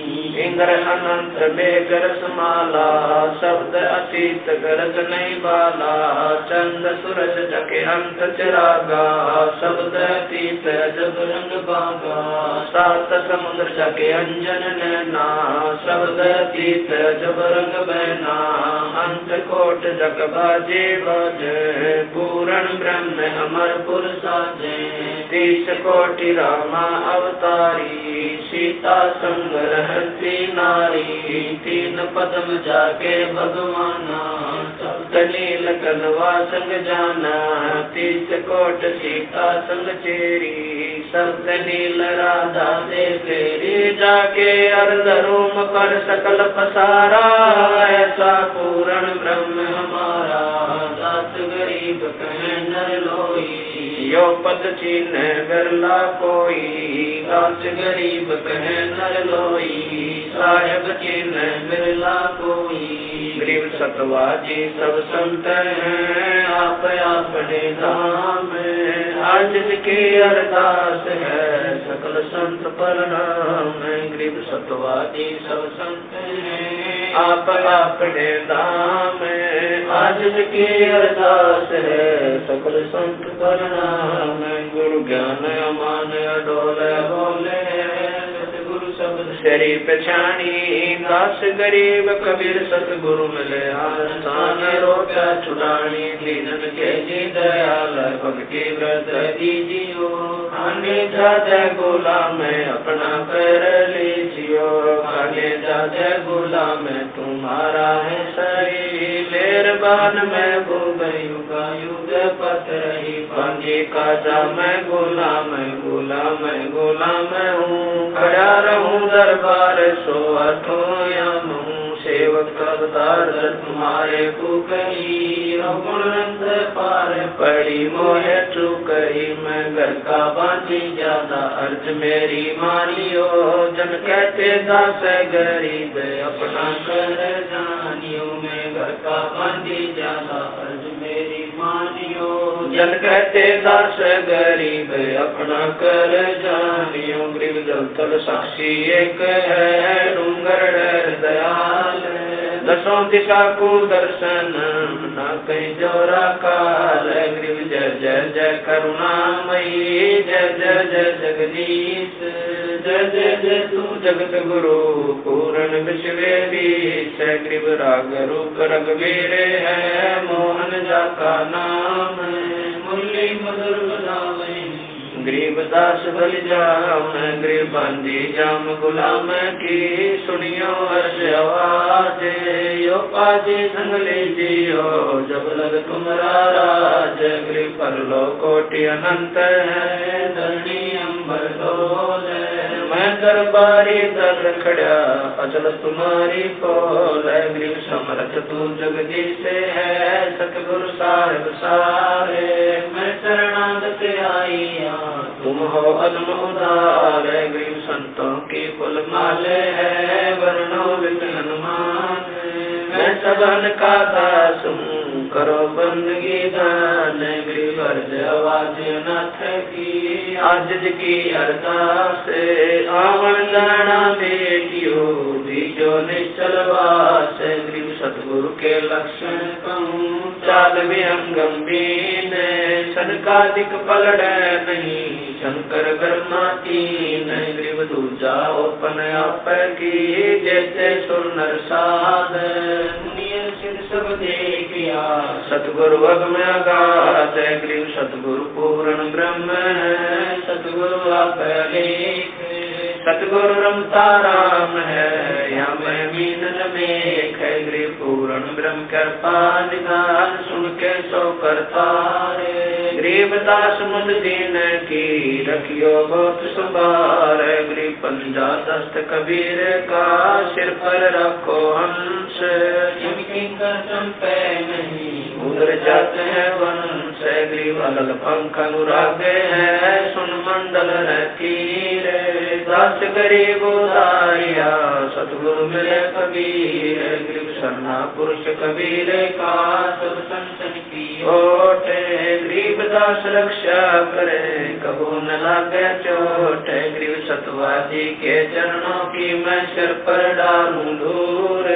इंद्र अनंत मेघ रसमाला शब्द अतीत गरज नहीं बाला चंद सूरज जके अंत चिरागा शब्द अतीत जब रंग बागा सात समुद्र जके अंजन नैना शब्द अतीत जब रंग बैना अंत कोट जग बाजे बाजे पूर्ण ब्रह्म अमरपुर साजे 30 कोटि रामा अवतारी सीता संग रहती नारी 3 पद्म जाके भगवाना सप्त नील कनवा संग जाना 30 कोट सीता संग चेरी सप्त नील राधा दे फेरी जाके अर्ध रूम पर सकल पसारा ऐसा पूर्ण ब्रह्म हमारा दास गरीब कहे नर लोई यो पद चिन्ह बिरला कोई दास गरीब कहे नर लोई साहेब चिन्ह बिरला कोई गरीब सतवाजी सब संत हैं आप अपने धाम आज की अरदास है सकल संत प्रणाम गरीब सतवाजी सब संत हैं आप अपने धाम आज की अरदास है सकल संत प्रणाम गुरु ज्ञान अमान अडोल बोले सतगुरु शब्द शरी पछाणी दास गरीब कबीर सतगुरु मिले आसान रोटा छुड़ानी दीनन के जी दयाल भक्ति व्रत दीजियो खाने जाते गुलाम अपना कर लीजियो खाने जाते गुलाम तुम्हारा है सही मेहरबान मैं युगा युग पत रही पांजी काजा मैं गुलाम गुलाम हूँ खड़ा रहूँ दरबार सो अठो यम हूँ सेवक अवतार तुम्हारे कुकरी गुणवंत पार पड़ी मोह चुकरी मैं घर का बांधी ज्यादा अर्ज मेरी मानियो जन कहते दास गरीब अपना कर जानियो मैं घर का बांधी ज्यादा अर्ज मेरी मानियो जन कहते दास गरीब अपना कर जानियो गरीब जल तल साक्षी एक है डूंगर दयाल दसों दिशा को दर्शन न कहीं जोरा काल गरीब जय जय जय करुणामयी जय जय जय जगदीश जय जय जय तू जगत गुरु पूर्ण विश्वेश गरीब राग रूप रघुवीर है मोहन जाका नाम मुरली मधुर बजावे गरीब दास बल जाम गरीब बंदी जाम गुलाम की सुनियो अर्ज आवाज यो पाजी संग लीजियो जब लग तुम्हारा राज गरीब पर लो कोटि अनंत है धरणी अंबर डोल मैं दरबारी दर खड़ा अचल तुम्हारी कोल गरीब समर्थ तू जगदीश है सतगुरु साहिब सारे मैं शरणागत आई तुम हो अदम उदार गरीब संतों की फुल माले है वर्णो विघ्न हनुमान मैं सबन का दास हूँ करो बंदगी दान गरीब अर्ज आवाज नाथ की आज की अरदास आवन जाना बेटियो दीजो निश्चल वास गरीब सतगुरु के लक्षण कहूँ चाल विहंगम बीन सनकादिक पलड़ नहीं शंकर ब्रह्मा तीन गरीब दूजा ओपन आप की जैसे सुर नर साध मुनियर सिर सब देखिया सतगुरु अगम अगाध गरीब सतगुरु पूर्ण ब्रह्म है सतगुरु आप लेख सतगुरु रमता राम है या मैं मीन मेघ है गरीब पूर्ण ब्रह्म कृपा निधान सुन के सो करता गरीब दास मुद दीन की रखियो बहुत सुबार गरीब पंजा दस्त कबीर का सिर पर रखो हंस जिनकी कसम पे नहीं उधर जाते हैं वंश गरीब अलग पंख अनुराग है सुन मंडल रहती रे दास गरीब उदारिया सतगुरु मिले कबीर गरीब सरना पुरुष कबीर का सब संतन की ओटे गरीब दास रक्षा करे कबू न लागे चोट गरीब सतवादी के चरणों की मैं सिर पर डालूं धूर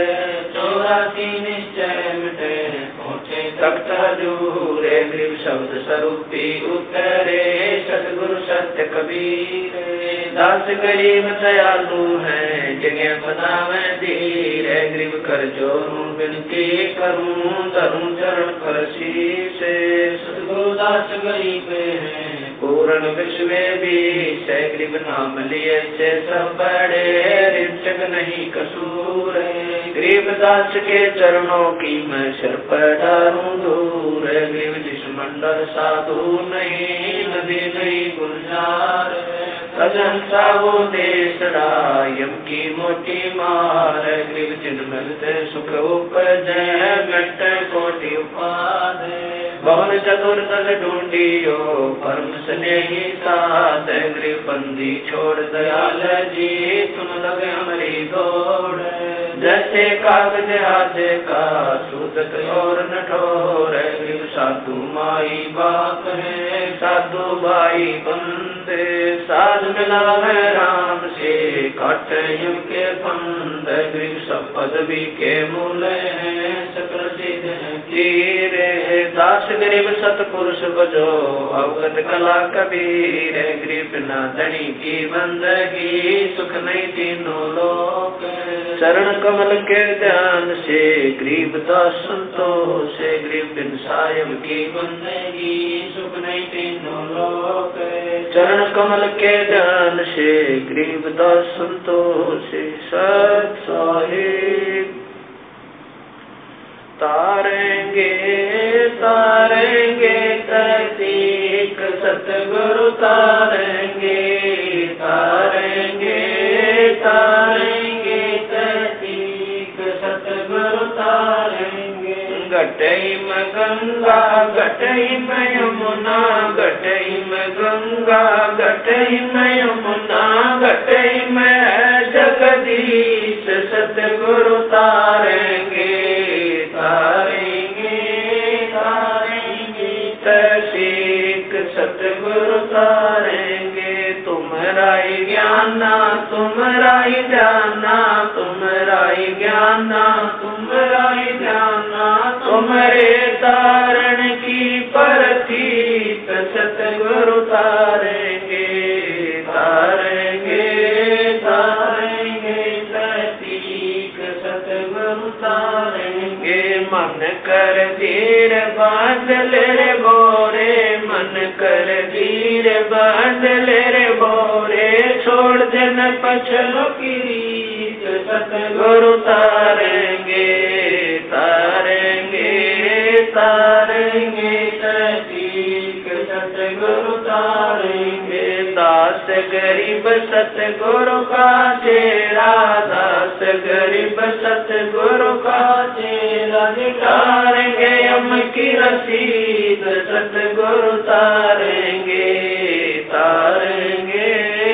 84 निश्चय मिटे पहुँचे तख्त हजूर गरीब शब्द स्वरूपी उतरे सतगुरु सत्य कबीर दास गरीब दयालु है जगह बतावे धीर गरीब कर जोरूं विनती करूं धरूं चरण पर शीश सतगुरु दास गरीब है पूर्ण विश्व भी से गरीब नाम लिए से सब बड़े रिचक नहीं कसूर गरीब दास के चरणों की मैं सिर पर डालूं दूर गरीब जिस मंडल साधु नहीं नदी नहीं गुलजार सजन सावो देशड़ा यम की मोटी मार गरीब जिन मिलते सुख उपजय मिट कोटि उपाद भवन चतुर्दल ढूंढियो परम स्नेही साथ गरीब बंदी छोड़ दयाल जी तुम लगे हमारी दौड़ जैसे कागज हाथे का सूदत और नठोर गरीब साधु माई बाप है साधु भाई बंदे साध मिला है राम से काट युग के बंद गरीब सब पदवी के मूल है सकल सिद्ध तीरे दास गरीब सतपुरुष बजो अवगत कला कबीर गरीब ना धनी की बंदगी सुख नहीं तीनों लोक चरण कमल के ध्यान से गरीब दास संतोष गरीब बिन साहिब की बंदगी सुख नहीं तीनों लोक चरण कमल के ध्यान से गरीब दास संतोष सत साहिब तारेंगे तारेंगे तहसीक सतगुरु तारेंगे तारेंगे तारेंगे तहसीक सतगुरु तारेंगे घटई में गंगा घटई में यमुना घटई में गंगा घटई में यमुना घटई में जगदीश सतगुरु तारेंगे तारेंगे तारेंगे तहसीक सतगुरु तारेंगे तुम्हारा ही ज्ञाना तुम्हारा ही जाना तुम्हारा ही ज्ञाना तुम्हारा ही जाना तुम्हारे तारण की परतीत सतगुरु तारेंगे तारेंगे तारेंगे तहसीक सतगुरु तारेंगे मन कर धीर बांधल रे बोरे मन कर धीर बांधल रे बोरे छोड़ देना पछलो की रीत सतगुरु तारेंगे तारेंगे तारेंगे तहसीक सतगुरु तारेंगे दास गरीब सतगुरु का चेहरा दास गरीब सतगुरु का चेहरा दिखाएंगे हम की रसीद सतगुरु तारेंगे तारेंगे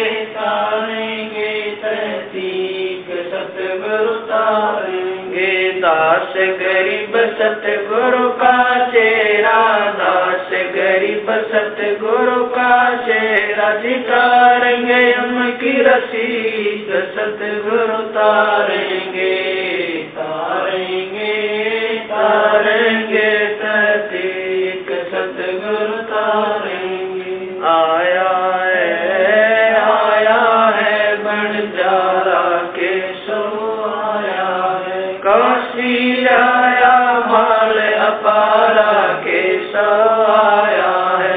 तारेंगे तहसीक सतगुरु तारेंगे दास गरीब सतगुरु का चेहरा दास गरीब सतगुरु का चेहरा दिखाएंगे हम की रसीद सतगुरु तारेंगे तारेंगे तारेंगे तहसीक सतगुरु तारेंगे आया है बंजारा के सो आया है काशी आया माल अपारा के सो आया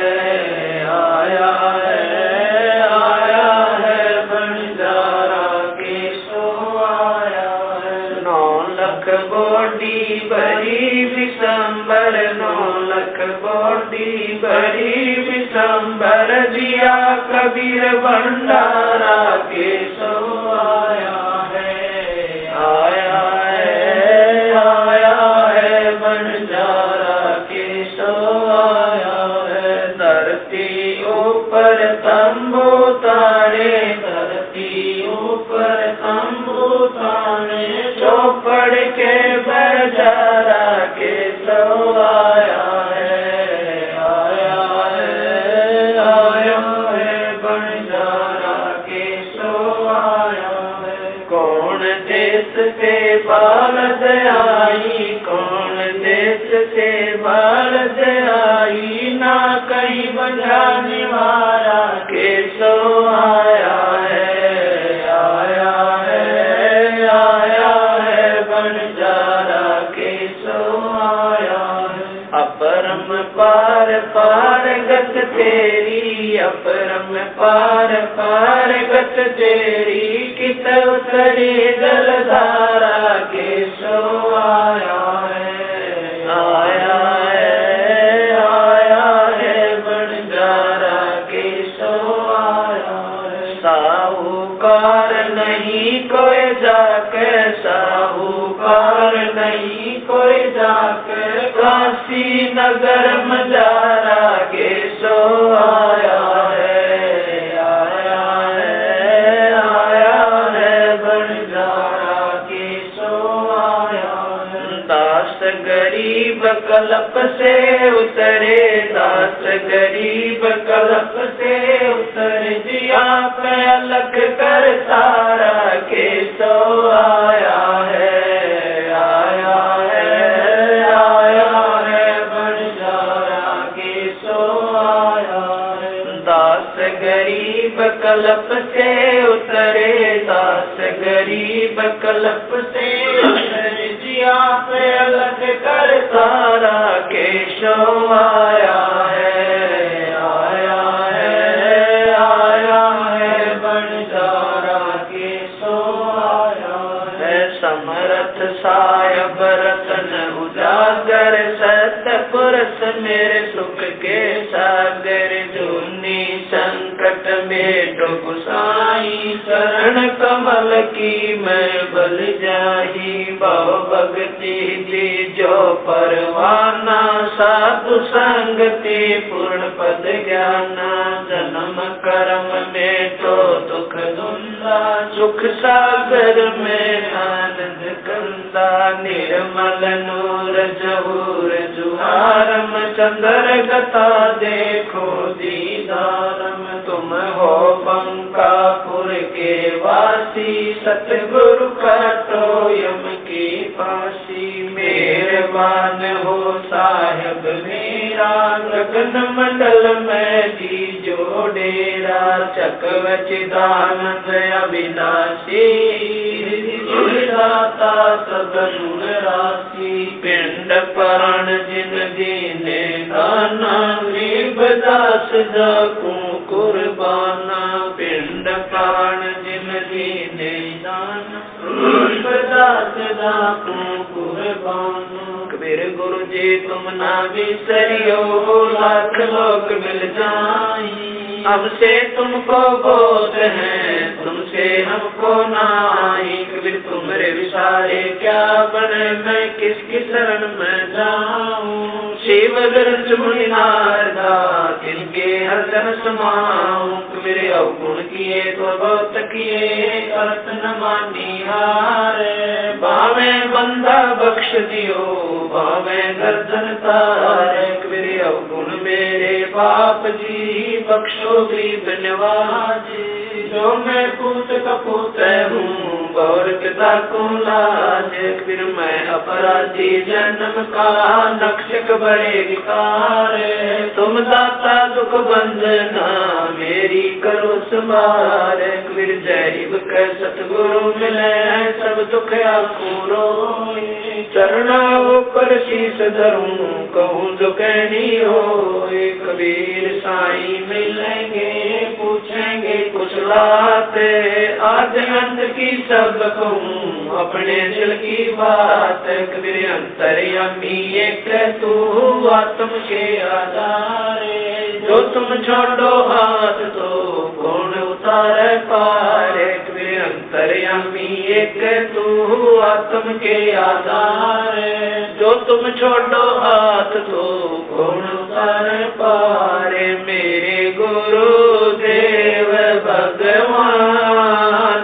है बंजारा के सो आया है 9 लाख बोडी भरी विशंबर 9 लाख बोडी भरी विशंबर दिया कबीर भंडारा के सो आया है बंजारा के सो आया है धरती ऊपर तंबू तारे धरती मेरा निवारा केसो आया है, आया है, आया है बंजारा केसो आया है। अपरम पार पार गत तेरी, अपरम पार पार गत तेरी, कित उतरी जलधारा केसो आया है, आया है, आया है बंजारा केसो आया है। साहूकार नहीं कोई जाके, साहूकार नहीं कोई जाके, काशी नगर मजारा केसो आया है, आया है, आया है बंजारा केसो आया है। दास गरीब कल्प से उतरे, दास गरीब कल्प से उतरे, जिया पे अलग कर सारा केसो आया है, आया है, आया है बंजारा केसो आया है। दास गरीब कल्प से उतरे, दास गरीब कल्प से उतरे, जिया पे अलग कर सारा केसो आया है, आया है, आया है बंजारा केसो आया है। समर्थ साय बरतन उजागर, सतपुरुष मेरे सुख के सागर, जूनी संकट में डूब साई, चरण कमल की मैं बल जाही, भव भगति दी जो परवाना, साधु संगति पूर्ण पद ज्ञाना, जन्म कर्म में तो दुख धुंधा, सुख सागर में आनंद कंदा, निर्मल नूर जहूर जुहारम, चंद्र गता देखो दीदारम, तुम हो बंकापुर के वासी, सतगुरु काटो यम की फांसी, मेहरबान हो साहिब मेरा, गगन मंडल में जी जो डेरा, चकवचिदानंद अविनाशी, दाता सब गुण राशि, पिंड प्राण जिन दीने दाना, गरीब दास जाकू कुर्बाना, पिंड प्राण जिन दीने दाना, गरीब दास जाकू कुर्बाना। कबीर गुरु जी तुम ना बिसरियो, लाख लोग मिल जाई, अब से तुमको बोध है, तुमसे हमको नाई। कबीर तुम्हारे विसारे क्या बने, मैं किसकी शरण में जाऊं, शिव गरज मुनि नारदा तिनके हर जन समाऊं। कबीर अवगुण किए तो बहुत किए, करत न मानी हारे, बावे बंदा बख्श दियो, बावे गर्दन तारे। कबीर अवगुण मेरे बाप जी, बख्शो गरीब नवाजी, जो मैं पूत कपूत हूँ, गौर पिता को लाज। फिर मैं अपराधी जन्म का, नक्षक बड़े विकारे, तुम दाता दुख बंधना, मेरी करो संभार। फिर जैब के सतगुरु मिले, सब दुख आपूरो, चरणा ऊपर शीश धरूं, कहूँ जो कहनी हो। कबीर साईं मिलेंगे, पूछेंगे कुछ बातें, आज अंत की सब कहूँ, अपने दिल की बात। कबीर अंतर्यामी एक तू, आत्म के आधारे, जो तुम छोड़ो हाथ तो कौन उतारे पारे। कबीर अंतर्यामी एक तू, आत्म के आधारे, जो तुम छोड़ो हाथ तो कौन उतारे पारे। मेरे गुरु देव भगवान,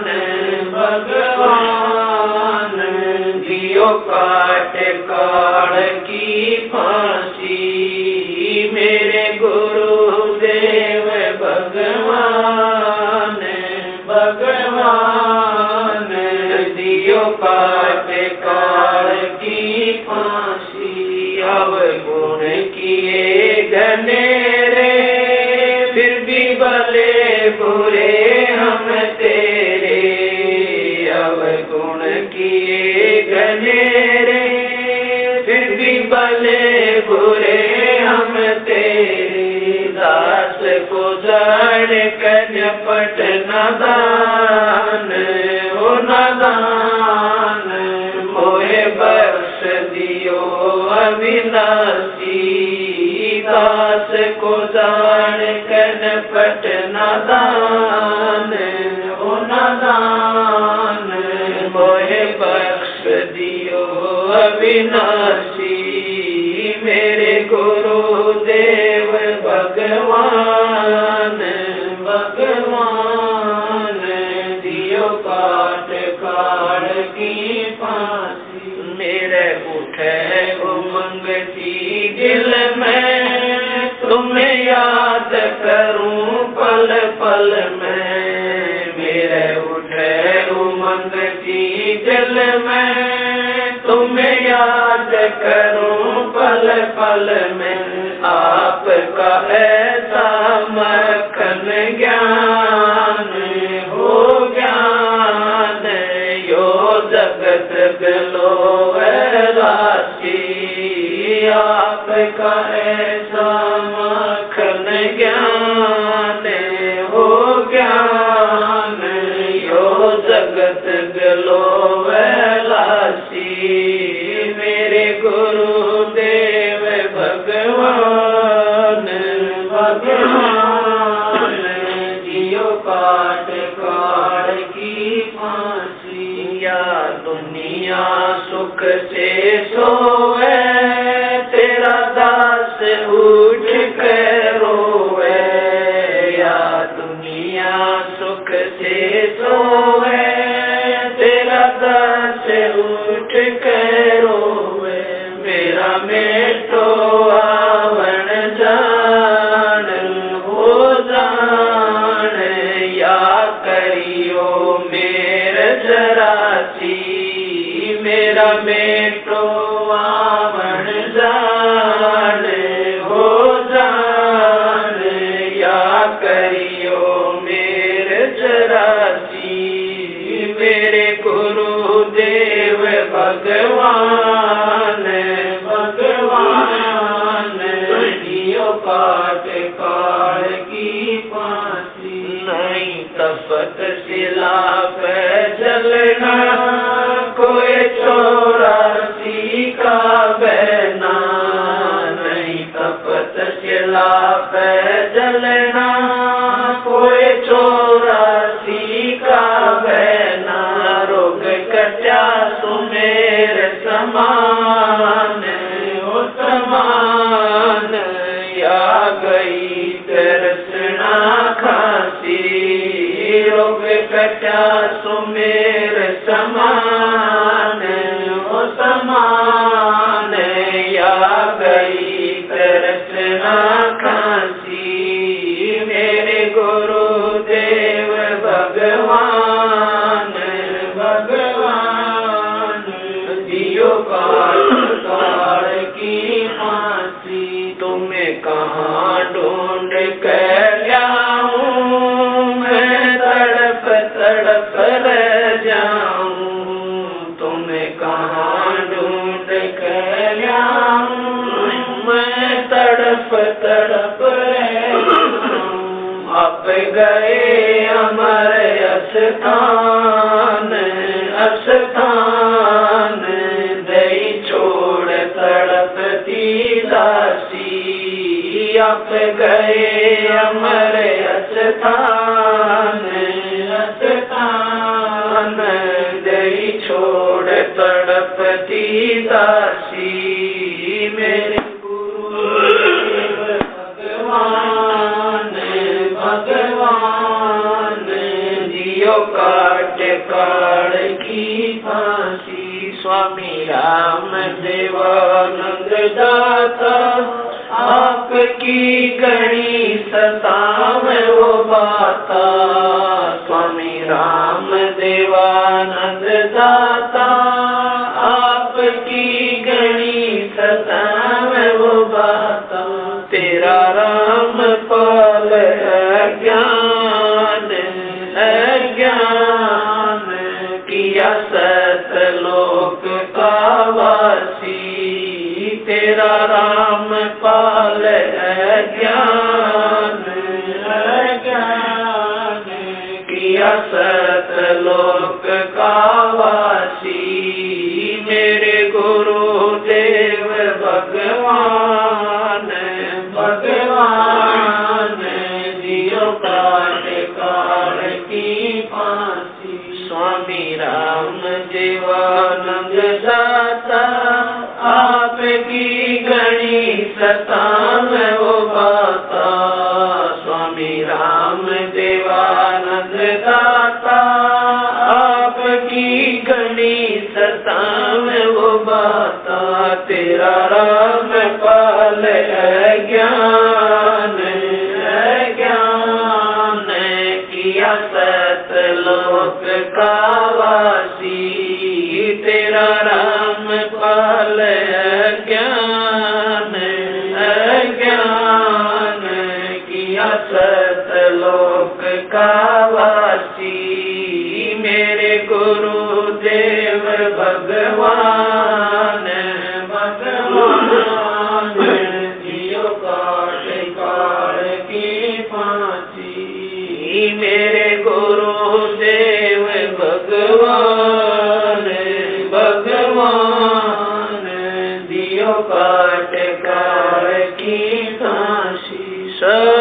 भगवान दियो काट काल की फांसी। मेरे गुरु देव भगवान, भगवान दियो काट काल की फांसी। अब गुण किए घनेरे, भी भले बुरे हम तेरे, अवगुण किए घनेरे। फिर भी भले बुरे हम तेरे, दास को जान कन्यपट नादान, हो नादान। मोहे बख्श दियो अविनाशी, दास को जान कन्यपट नादान, हो नादान। मोहे बख्श दियो अविनाशी, मेरे गुरुदेव भगवान, भगवान। दियो काट काट की फांसी, मेरे उठे उमंग थी दिल में, तुम्हें याद करूं पल पल में। मेरे उठे उमंग थी दिल में, तुम्हें याद करूं पल पल में। आपका ऐसा मक्खन ज्ञान, हो ज्ञान। यो जगत गलो राशि, आपका ऐसा मक्खन ज्ञान, हो ज्ञान। यो जगत गलो राशि, मेरे गुरुदेव भगवान, भगवान। जियो काट काट की फांसी, या दुनिया सुख से सोवे, तेरा दास उठ कर रोवे। या दुनिया सुख से सोवे, तेरा दास उठ कर रोवे। मेरा मेटो आवण जान, हो जान। या करियो मेरे जरासी, मेरा मेटो आवण जान, हो जान। या करियो मेरे जरासी, मेरे गुरुदेव भगवान, भगवान। दियो काट काट की फांसी, नहीं तपत शिला पे जलना, कोई 84 का बहना। नहीं तपत शिला पे जलना, कोई 84 का बहना। रोग कटा सुमेर समान, हो समान। या गई तरसना खांसी, रोग कटा सुमेर समान, हो समान। या गई तरसना खांसी, मेरे गुरुदेव भगवान, भगवान। दियो काट काट की फांसी, तुम्हें कहाँ ढूंढ कर लाऊं, मैं तड़प तड़प रह जाऊं। तुम्हें कहाँ ढूंढ कर लाऊं, मैं तड़प तड़प रह जाऊं। आप गए अमर अस्थान, अस्थान। दई छोड़ तड़पती दासी, आप गए अमर अस्थान, अस्थान। दई छोड़ तड़पती दासी, मेरे गुरुदेव भगवान, भगवान। दियो काट काट की फांसी, स्वामी राम देवानंद दाता। आपकी गणी सतावे वो बाता, स्वामी राम देवानंद दाता। आपकी गणी सतावे वो बाता, तेरा राम पाल है किया सतलोक का वासी मेरे गुरुदेव भगवान भगवान जियो काट काल की फांसी स्वामी राम जीवानंद दाता आपकी गणी सताम वो बाता स्वामी राम देवानंद दाता आपकी गणी सताम वो बाता तेरा राम पाल ज्ञान ज्ञान किया सतलोक का वासी तेरा राम पाल ज्ञान ज्ञान किया सतलोक का वासी मेरे गुरुदेव भगवान भगवान जियो काट काल की फांसी मेरे गुरुदेव भगवान भगवान दियो काट काल की फांसी